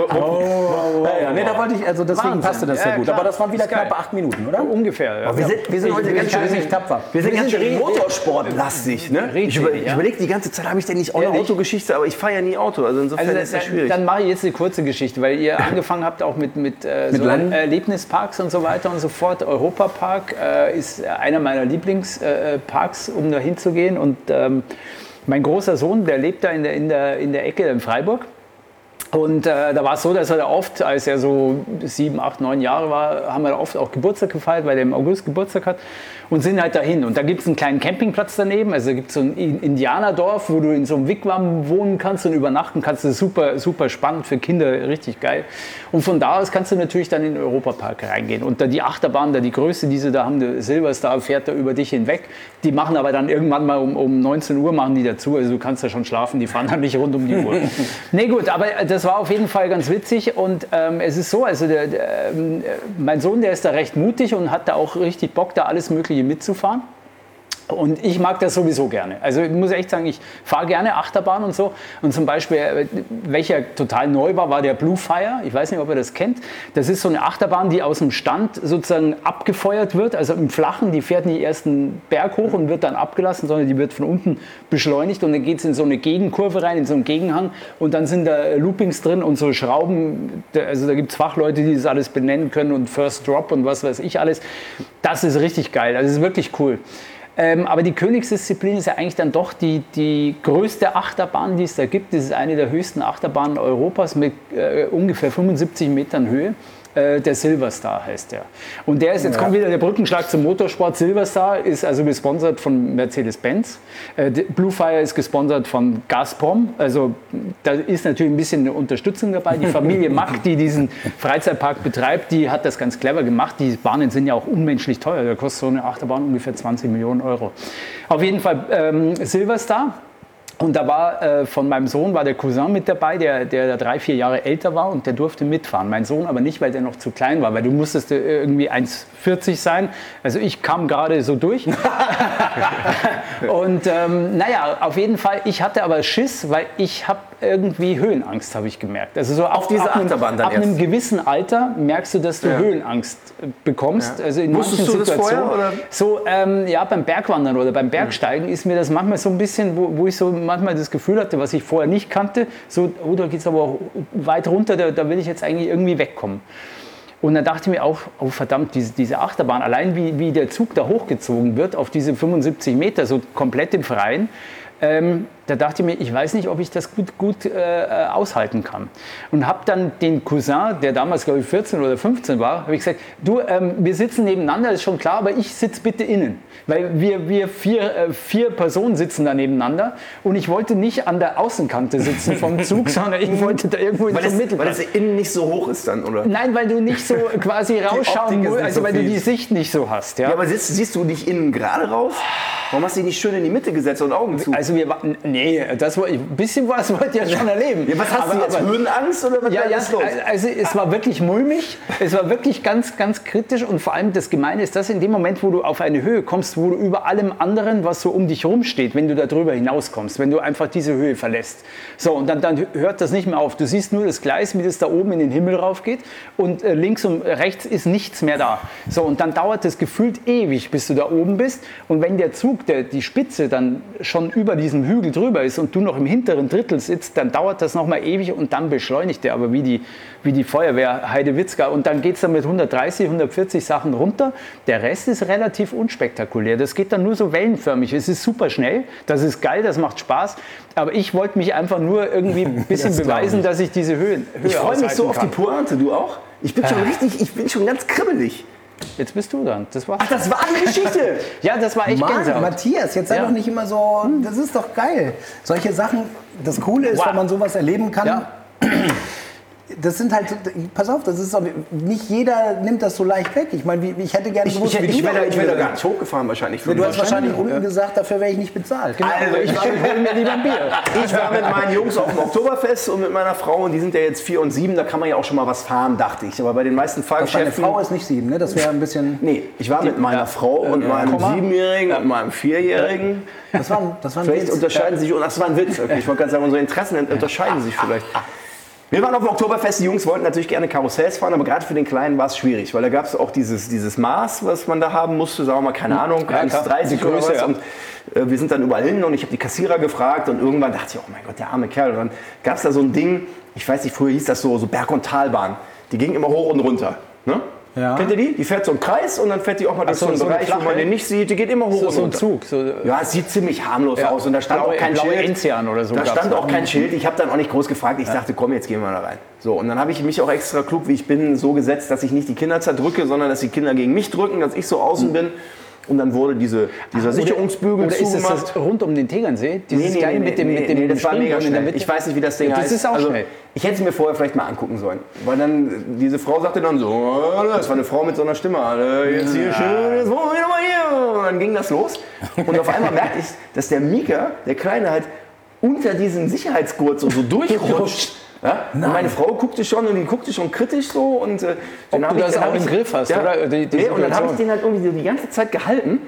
Ja, ja, nee, da wollte ich, also deswegen Wahnsinn. passte das Ja, sehr gut. klar. Aber das waren wieder Ist geil. knappe acht Minuten, oder? Ungefähr. Ja. Wir sind, wir sind heute Ich- ganz ich bin schön nicht tapfer. Wir sind Wir ganz sind schön richtig- motorsportlastig. Ne? Richtig, Ich, über, ja. ich überlege die ganze Zeit, habe ich denn nicht auch eine Ehrlich? Autogeschichte, aber ich fahre ja nie Auto, also insofern Also ist das dann, schwierig. dann mache ich jetzt eine kurze Geschichte, weil ihr angefangen habt auch mit, mit, äh, so Land? Erlebnisparks und so weiter und so fort. Europapark äh, ist einer meiner Lieblingsparks, um da hinzugehen. Und ähm, mein großer Sohn, der lebt da in der, in der, in der Ecke in Freiburg. Und äh, da war es so, dass er da oft, als er so sieben, acht, neun Jahre war, haben wir da oft auch Geburtstag gefeiert, weil er im August Geburtstag hat und sind halt dahin. Und da gibt es einen kleinen Campingplatz daneben, also da gibt es so ein In- Indianerdorf, wo du in so einem Wigwam wohnen kannst und übernachten kannst. Das ist super, super spannend für Kinder, richtig geil. Und von da aus kannst du natürlich dann in den Europapark reingehen. Und da die Achterbahn, da die größte, die sie da haben, der Silverstar fährt da über dich hinweg. Die machen aber dann irgendwann mal um, um neunzehn Uhr machen die dazu, also du kannst da schon schlafen, die fahren dann nicht rund um die Uhr. Nee gut, aber das war auf jeden Fall ganz witzig und ähm, es ist so, also der, der, ähm, mein Sohn, der ist da recht mutig und hat da auch richtig Bock, da alles Mögliche mitzufahren. Und ich mag das sowieso gerne. Also ich muss echt sagen, ich fahre gerne Achterbahn und so. Und zum Beispiel, welcher total neu war, war der Blue Fire. Ich weiß nicht, ob ihr das kennt. Das ist so eine Achterbahn, die aus dem Stand sozusagen abgefeuert wird. Also im Flachen, die fährt nicht erst einen Berg hoch und wird dann abgelassen, sondern die wird von unten beschleunigt. Und dann geht es in so eine Gegenkurve rein, in so einen Gegenhang. Und dann sind da Loopings drin und so Schrauben. Also da gibt es Fachleute, die das alles benennen können und First Drop und was weiß ich alles. Das ist richtig geil. Also das ist wirklich cool. Ähm, aber die Königsdisziplin ist ja eigentlich dann doch die, die größte Achterbahn, die es da gibt. Das ist eine der höchsten Achterbahnen Europas mit äh, ungefähr fünfundsiebzig Metern Höhe. Äh, der Silverstar heißt der. Und der ist, jetzt ja. kommt wieder der Brückenschlag zum Motorsport. Silverstar ist also gesponsert von Mercedes-Benz. Äh, Blue Fire ist gesponsert von Gazprom. Also da ist natürlich ein bisschen eine Unterstützung dabei. Die Familie Mack, die diesen Freizeitpark betreibt, die hat das ganz clever gemacht. Die Bahnen sind ja auch unmenschlich teuer. Da kostet so eine Achterbahn ungefähr zwanzig Millionen Euro. Auf jeden Fall ähm, Silverstar. Und da war äh, von meinem Sohn war der Cousin mit dabei, der, der drei, vier Jahre älter war und der durfte mitfahren. Mein Sohn aber nicht, weil der noch zu klein war, weil du musstest irgendwie eins vierzig sein. Also ich kam gerade so durch. Und ähm, naja, auf jeden Fall, ich hatte aber Schiss, weil ich habe irgendwie Höhenangst, habe ich gemerkt. Also so auf diese Achterbahn dann ab einem gewissen Alter merkst du, dass du ja. Höhenangst bekommst. Ja. Also in Wusstest manchen du das Situationen. Vorher, oder? So, ähm, ja, beim Bergwandern oder beim Bergsteigen ist mir das manchmal so ein bisschen, wo, wo ich so manchmal das Gefühl hatte, was ich vorher nicht kannte, so, oh, da geht es aber auch weit runter, da, da will ich jetzt eigentlich irgendwie wegkommen. Und dann dachte ich mir auch, oh verdammt, diese, diese Achterbahn, allein wie, wie der Zug da hochgezogen wird auf diese fünfundsiebzig Meter, so komplett im Freien, ähm, da dachte ich mir, ich weiß nicht, ob ich das gut, gut äh, aushalten kann. Und habe dann den Cousin, der damals, glaube ich, vierzehn oder fünfzehn war, habe ich gesagt, du, ähm, wir sitzen nebeneinander, ist schon klar, aber ich sitze bitte innen. Weil wir, wir vier, äh, vier Personen sitzen da nebeneinander und ich wollte nicht an der Außenkante sitzen vom Zug, sondern ich wollte da irgendwo in der Mitte. Weil das innen nicht so hoch ist dann, oder? Nein, weil du nicht so quasi rausschauen musst, also so weil viel. du die Sicht nicht so hast. Ja, ja aber siehst, siehst du nicht innen gerade raus? Warum hast du dich nicht schön in die Mitte gesetzt und Augen zu? Also wir waren, nee, das war, ein bisschen was wollte ich ja schon erleben. Ja, was hast aber, du jetzt, aber, Höhenangst oder was ja, ja, ist los? Also es war wirklich mulmig, es war wirklich ganz, ganz kritisch und vor allem das Gemeine ist, dass in dem Moment, wo du auf eine Höhe kommst, wo du über allem anderen, was so um dich herum steht, wenn du da drüber hinauskommst, wenn du einfach diese Höhe verlässt. So, und dann, dann hört das nicht mehr auf. Du siehst nur das Gleis, wie das da oben in den Himmel raufgeht und äh, links und rechts ist nichts mehr da. So, und dann dauert es gefühlt ewig, bis du da oben bist und wenn der Zug, der, die Spitze dann schon über diesem Hügel drüber ist und du noch im hinteren Drittel sitzt, dann dauert das nochmal ewig und dann beschleunigt der aber wie die, wie die Feuerwehr Heidewitzka und dann geht es dann mit hundertdreißig, hundertvierzig Sachen runter. Der Rest ist relativ unspektakulär. Das geht dann nur so wellenförmig. Es ist super schnell, das ist geil, das macht Spaß, aber ich wollte mich einfach nur irgendwie ein bisschen das beweisen, dass ich diese Höhen Höhe Ich freue mich so kann. auf die Pointe, du auch? Ich bin schon richtig, ich bin schon ganz kribbelig. Jetzt bist du dann. Das war's. Ach, das war eine Geschichte. Ja, das war echt Mann, Gänsehaut. Matthias, jetzt sei Ja. doch nicht immer so, das ist doch geil. Solche Sachen, das Coole ist, Wow. wenn man sowas erleben kann. Ja. Das sind halt, pass auf, das ist doch, nicht jeder nimmt das so leicht weg. Ich meine, wie- ich hätte gerne Ich, gewusst, ich, wie ich, du wäre da, da ich wäre da umgegangen gar nicht hochgefahren wahrscheinlich. bist. Du hast wahrscheinlich unten Ja. gesagt, dafür wäre ich nicht bezahlt. Genau. Also ich war, mir lieber ein Bier. ich war mit meinen Jungs auf dem Oktoberfest und mit meiner Frau und die sind ja jetzt vier und sieben, da kann man ja auch schon mal was fahren, dachte ich. Aber bei den meisten Deine Fahrgeschäften... Frau ist nicht sieben, ne? Das wäre ein bisschen... Nee, ich war mit meiner Frau und meinem Komma. Siebenjährigen und meinem Vierjährigen. Das war, das war ein Vielleicht Witz. unterscheiden sich, und das war ein Witz, okay. Ich wollte gerade sagen, unsere Interessen unterscheiden sich vielleicht. Wir waren auf dem Oktoberfest, die Jungs wollten natürlich gerne Karussells fahren, aber gerade für den Kleinen war es schwierig, weil da gab es auch dieses, dieses Maß, was man da haben musste, sagen wir mal, keine Ahnung, Ja, eins klar. dreißig Die oder Größe, was. ja. Und äh, wir sind dann überall hin und ich habe die Kassierer gefragt und irgendwann dachte ich, oh mein Gott, der arme Kerl. Und dann gab es da so ein Ding, ich weiß nicht, früher hieß das so, so Berg- und Talbahn, die ging immer hoch und runter. Ne? Ja. Kennt ihr die? Die fährt so einen Kreis und dann fährt die auch mal durch so, so einen so eine Bereich, wo man flache? den nicht sieht, die geht immer hoch So, und so ein runter. Zug. So, Ja, es sieht ziemlich harmlos Ja. aus und da stand Blaue- auch kein blaue Schild. Enzian oder so Da gab's stand da. auch kein Schild. Ich habe dann auch nicht groß gefragt. Ich dachte, komm, jetzt gehen wir da rein. So, und dann habe ich mich auch extra klug, wie ich bin, so gesetzt, dass ich nicht die Kinder zerdrücke, sondern dass die Kinder gegen mich drücken, dass ich so außen bin. Und dann wurde diese, dieser Sicherungsbügel Oder ist es zugemacht. das rund um den Tegernsee? Dieses Nee, nee, Geil nee, mit dem, nee, mit dem nee, das war mega Springbrunnen in der schnell. Mitte? Ich weiß nicht, wie das Ding Ja, das heißt. ist auch also, schnell. Ich hätte es mir vorher vielleicht mal angucken sollen. Weil dann, diese Frau sagte dann so, das war eine Frau mit so einer Stimme, jetzt hier schön, jetzt wollen wir nochmal hier. Und dann ging das los. Und auf einmal merkte ich, dass der Mika, der Kleine, halt unter diesen Sicherheitsgurt so, so durchrutscht. Ja? Und meine Frau guckte schon und die guckte schon kritisch so. Und, äh, Ob dann hab du ich- das dann auch hab im ich- Griff hast, ja, oder? Die- die nee, und dann habe ich Situation. den halt irgendwie so die ganze Zeit gehalten.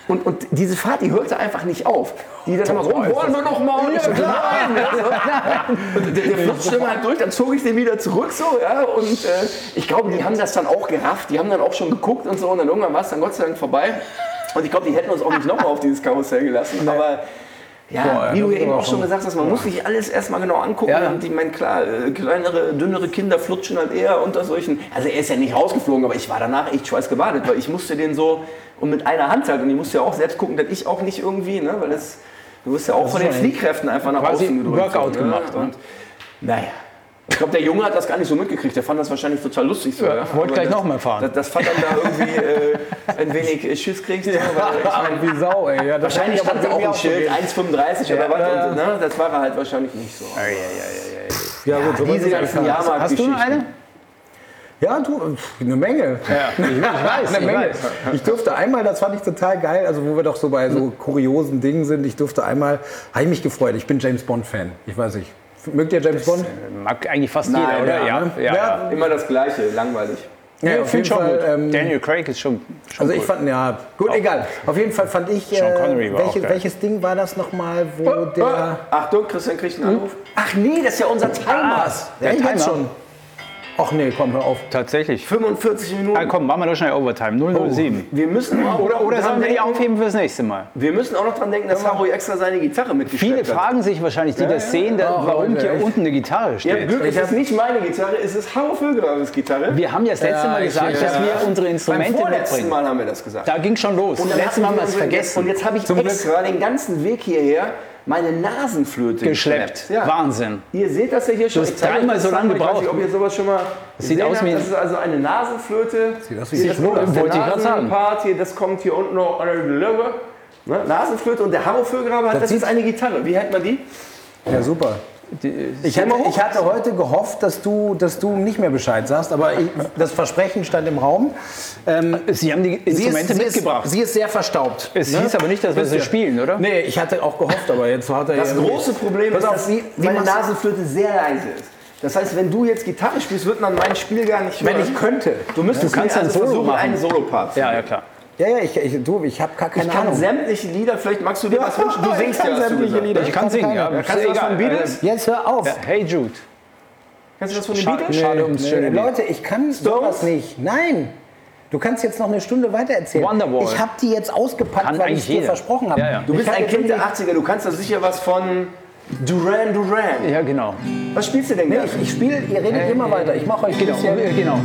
Und, und diese Fahrt, die hörte einfach nicht auf. Die dann immer so, wollen wir noch mal? Und ich so, nein! Ja, so. Und der, der flutschte immer halt durch, dann zog ich den wieder zurück so, ja, und äh, ich glaube, die haben das dann auch gerafft, die haben dann auch schon geguckt und so, und dann irgendwann war es dann Gott sei Dank vorbei. Und ich glaube, die hätten uns auch nicht nochmal auf dieses Karussell gelassen, aber ja, Boah, wie du ja eben auch schon- schon gesagt hast, man muss sich alles erstmal genau angucken. Ja. Und ich meine, klar, äh, kleinere, dünnere Kinder flutschen halt eher unter solchen. Also er ist ja nicht rausgeflogen, aber ich war danach echt schweißgebadet, weil ich musste den so und mit einer Hand halt. Und ich musste ja auch selbst gucken, dass ich auch nicht irgendwie, ne, weil das, du wirst ja auch von den Fliehkräften einfach nach quasi außen gedrückt. Workout so, gemacht, ne? Und naja. Ich glaube, der Junge hat das gar nicht so mitgekriegt. Der fand das wahrscheinlich total lustig. So, Ja, ja. wollte Aber gleich das- noch mal fahren. Das, das fand dann da irgendwie äh, ein wenig äh, Schiss kriegt. So, weil ich mein, Wie Sau, ey. Ja, das wahrscheinlich kann ich stand da aber auch ein irgendwie Schild, so eins fünfunddreißig oder was. ja. Und, ne, das war er halt wahrscheinlich nicht so. gehen. Ja, gut, so Diese ist es ganzen halt. Hast du noch eine? Ja, du, pf, eine Menge. Ja, ich, ich weiß, Eine ich Menge. weiß. Ich durfte einmal, das fand ich total geil, also wo wir doch so bei so kuriosen Dingen sind, ich durfte einmal, habe ich mich gefreut, ich bin James Bond Fan, ich weiß nicht. Mögt ihr James Bond? Mag eigentlich fast Nein, jeder, oder? ja, Ja, ne? ja. Ja. Immer das Gleiche, langweilig. Ja, Ich auf finde jeden schon Fall. gut. Ähm, Daniel Craig ist schon, schon also ich gut. fand, ja, gut, egal. Auf jeden Fall fand ich, Sean äh, Connery war auch welche, geil. welches Ding war das nochmal, wo der... Achtung, Christian kriegt einen Anruf. Ach nee, das ist ja unser Timer. der Ja, Timer. jetzt schon. Ach nee, komm, hör auf. Tatsächlich. fünfundvierzig Minuten. Ah, komm, machen wir doch schnell Overtime. null null sieben. Wir müssen auch Oder, oder dran sollen wir die denken, aufheben fürs nächste Mal? wir müssen auch noch dran denken, dass Harry extra seine Gitarre mitgeschleppt Viele hat. fragen sich wahrscheinlich, die das sehen, da, Oh, warum Leute, hier echt. unten eine Gitarre Ihr habt steht. Glück, es ist nicht meine Gitarre, es ist Harry Vögelabes Gitarre. Wir haben ja das letzte Ja, Mal ich- gesagt, ja. dass wir unsere Beim Instrumente vorletzten mitbringen. Mal haben wir das gesagt. Da ging schon los. Und dann Letztes Mal haben wir es unsere- vergessen. Und jetzt habe ich extra den ganzen Weg hierher meine Nasenflöte geschleppt. Ja. Wahnsinn. Ihr seht das ja hier schon. hast Ich zeige dreimal euch so das lange mal. Ich weiß gebraucht. nicht, ob ihr sowas schon mal sieht gesehen aus habt. wie- Das ist also eine Nasenflöte. Sieht aus wie Hier, das Schnurren, kommt aus der wollte ich gerade sagen. Nasenpart hier, das kommt hier unten noch an der Löwe. Ne? Nasenflöte und der Harro-Vögelrabe hat, das ist eine Gitarre. Wie hält man die? Ja, super. Ich hatte, ich hatte heute gehofft, dass du, dass du nicht mehr Bescheid sagst, aber ich, das Versprechen stand im Raum. Sie haben die Instrumente sie mitgebracht. Ist, sie ist sehr verstaubt. es ne? hieß aber nicht, dass wir Wisst sie ihr? spielen, oder? Nee, ich hatte auch gehofft, aber jetzt hat er Das irgendwie- große Problem Pass ist, auf, dass wie- wie meine machst- Nasenflöte sehr leise ist. Das heißt, wenn du jetzt Gitarre spielst, wird man mein Spiel gar nicht hören. Wenn ich könnte. Du müsstest Du kannst mir ein also Solo versuchen, machen. einen Solopart zu Ja, machen. ja, klar. Ja, ja, ich, ich, du, ich habe gar keine Ich kann Ahnung. sämtliche Lieder, vielleicht magst du dir was wünschen. Du Ich singst kann ja, hast du sämtliche gesagt. Lieder. Ich kann singen, ja. Ja, kannst du was von Beatles? Jetzt hör auf. Äh, Ja, Hey Jude. Kannst du was von den Schade, Beatles? schade ums Nee, schöne Lied. Leute, ich kann sowas nicht. Nein. Du kannst jetzt noch eine Stunde weiter erzählen. Wonderwall. Ich habe die jetzt ausgepackt, Kann weil eigentlich ich dir jeder. versprochen habe. Ja, ja. Du bist Ich hab ein jetzt Kind der wirklich- achtziger, du kannst da sicher was von Duran Duran. Ja, genau. Was spielst du denn Nee, gerne? ich, ich spiele, ihr redet immer weiter. Ich mache euch Genau, bisschen- äh, genau.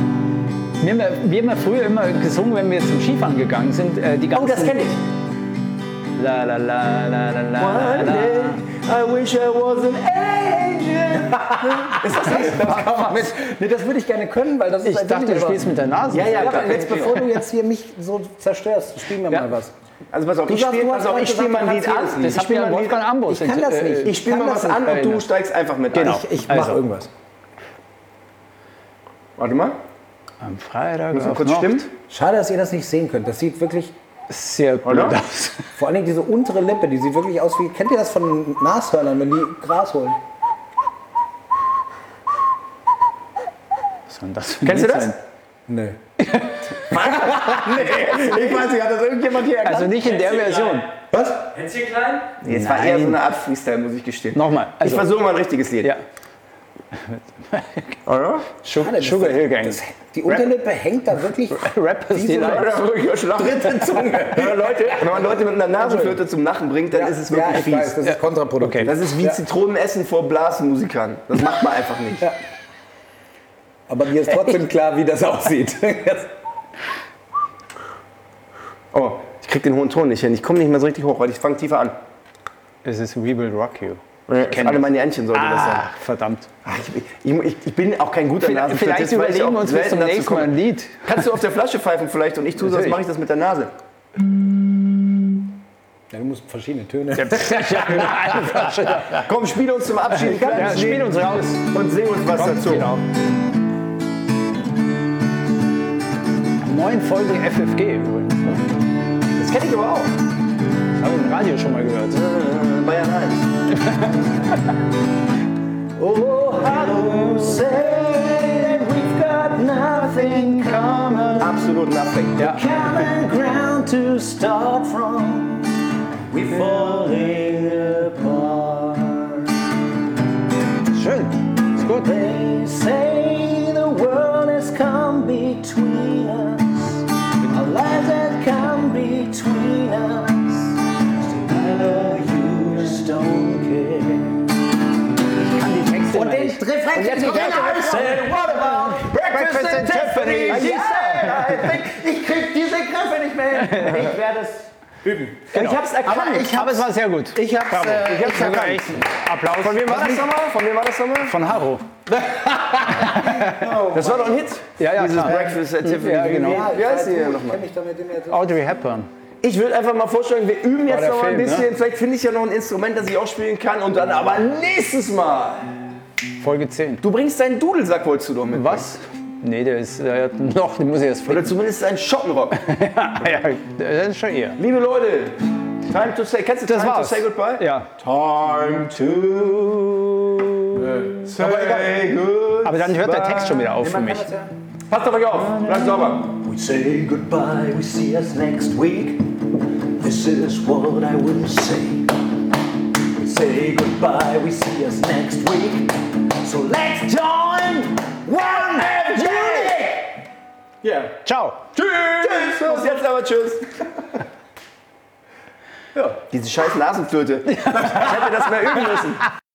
Wir haben, ja, wir haben ja früher immer gesungen, wenn wir zum Skifahren gegangen sind. Äh, die ganzen Oh, das kenne ich. La la la la la la One la. day, I wish I was an angel. Ist das das? Das kann man mit, nee, das würde ich gerne können, weil das ist Ich ein dachte, du Ding, aber- spielst mit der Nase. Ja, ja, Ja, klar. aber jetzt, bevor du jetzt hier mich so zerstörst, spiel mir Ja. mal was. Also pass auf, Du ich sagst, spiele du hast also, ich heute spiel mal ein gesagt, Lied du an. kannst Das Ich hat spiele mir mal ein Wolfgang Lied. Ambros. Ich kann das nicht. Ich spiele kann mal das was an nicht. und du erinnern. steigst einfach mit Genau. ein. Ich, ich Also. mache irgendwas. Warte mal, Am Freitag muss mal auf kurz Nacht. stimmt. Schade, dass ihr das nicht sehen könnt. Das sieht wirklich, Sehr blöd Oder? aus. vor allen Dingen diese untere Lippe, die sieht wirklich aus wie, kennt ihr das von Nashörnern, wenn die Gras holen? Was soll denn das für ein Kennst du Lied das? sein? Nee. Ich weiß nicht, hat das irgendjemand hier erkannt? Also nicht in der Version. Was? Hänschen klein? Jetzt war eher so eine Art Freestyle, muss ich gestehen. Nochmal. Ich Also, versuche mal ein richtiges Lied. ja. Oder? Sugar, Sugar Hill Gang. Das, die Unterlippe hängt da wirklich. Rappers, die Wie so- leiden. Oder wirklich dritte Zunge. Wenn man Leute, wenn man Leute mit einer Nasenflöte zum Lachen bringt, dann ist es wirklich ja, ich fies. weiß, das ist kontraproduktiv. Das ist wie Ja. Zitronenessen vor Blasmusikern. Das macht man einfach nicht. Aber mir ist trotzdem klar, wie das aussieht. Oh, ich krieg den hohen Ton nicht hin. Ich komme nicht mehr so richtig hoch, weil ich fange tiefer an. Es ist We Will Rock You. Ich alle meine Entchen sollte das sein. Ah, verdammt. Ah, Ich, ich, ich bin auch kein guter Vielleicht, Nasenflötist, vielleicht weil ich überlegen wir auch uns bis selten zum dazu nächsten Mal komme. ein Lied. Kannst du auf der Flasche pfeifen vielleicht und ich tue das, Natürlich. mache ich das mit der Nase. Ja, du musst verschiedene Töne. Ja, eine Flasche. Komm, spiel uns zum Abschied ein Ja, kleines spiel Lied uns raus. und sing uns was dazu. Genau. Neun Folgen F F G übrigens. Das kenne ich aber auch. Habe ich im Radio schon mal gehört. Äh, Bayern eins. Oh, hallo, say that we've got nothing common. Absolut absolut nothing. Ja. Common ground to start from. We falling apart. Schön. Ist gut. They say the world has come between us. A life that come between us. Still, you just don't care. Ich kann die Texte Und immer den nicht. Reflex Und jetzt in noch I einmal. said, what about breakfast Breakfast at at Tiffany's? Tiffany's. Yeah, I think, ich krieg diese Griffe nicht mehr hin. Ich werde es üben. Genau. Ich hab's erkannt. Aber, ich aber es war sehr gut. Ich hab's, Bravo. äh, ich hab's ich hab's sogar erkannt. echt. Applaus. Von wem war das nochmal? Von wem war das nochmal? Von Haro. Das war doch ein Hit. Ja, ja, Dieses klar. Breakfast at Tiffany's. Ja, genau. Wie heißt die denn nochmal? Audrey Hepburn. Ich würde einfach mal vorschlagen, wir üben jetzt der noch mal ein Film, bisschen. ne? Vielleicht finde ich ja noch ein Instrument, das ich auch spielen kann. Und dann aber nächstes Mal. Folge zehn. Du bringst deinen Dudelsack, wolltest du doch mit. Was? Nee, der ist der hat noch, den muss ich erst Oder finden. zumindest einen Schottenrock. Ja, das ist schon eher. Liebe Leute, time to say, kennst du Das Time war's. to say goodbye? Ja. Time to say goodbye. Aber dann hört der Text schon wieder auf für mich. Passt auf euch auf, bleibt sauber. We say goodbye, we see us next week. This is what I will say. We say goodbye, we see us next week. So let's join one F G! Yeah. Ciao. Tschüss. Tschüss. Bis jetzt aber tschüss. Ja, diese scheiß Nasenflöte. Ich hätte das mehr üben müssen.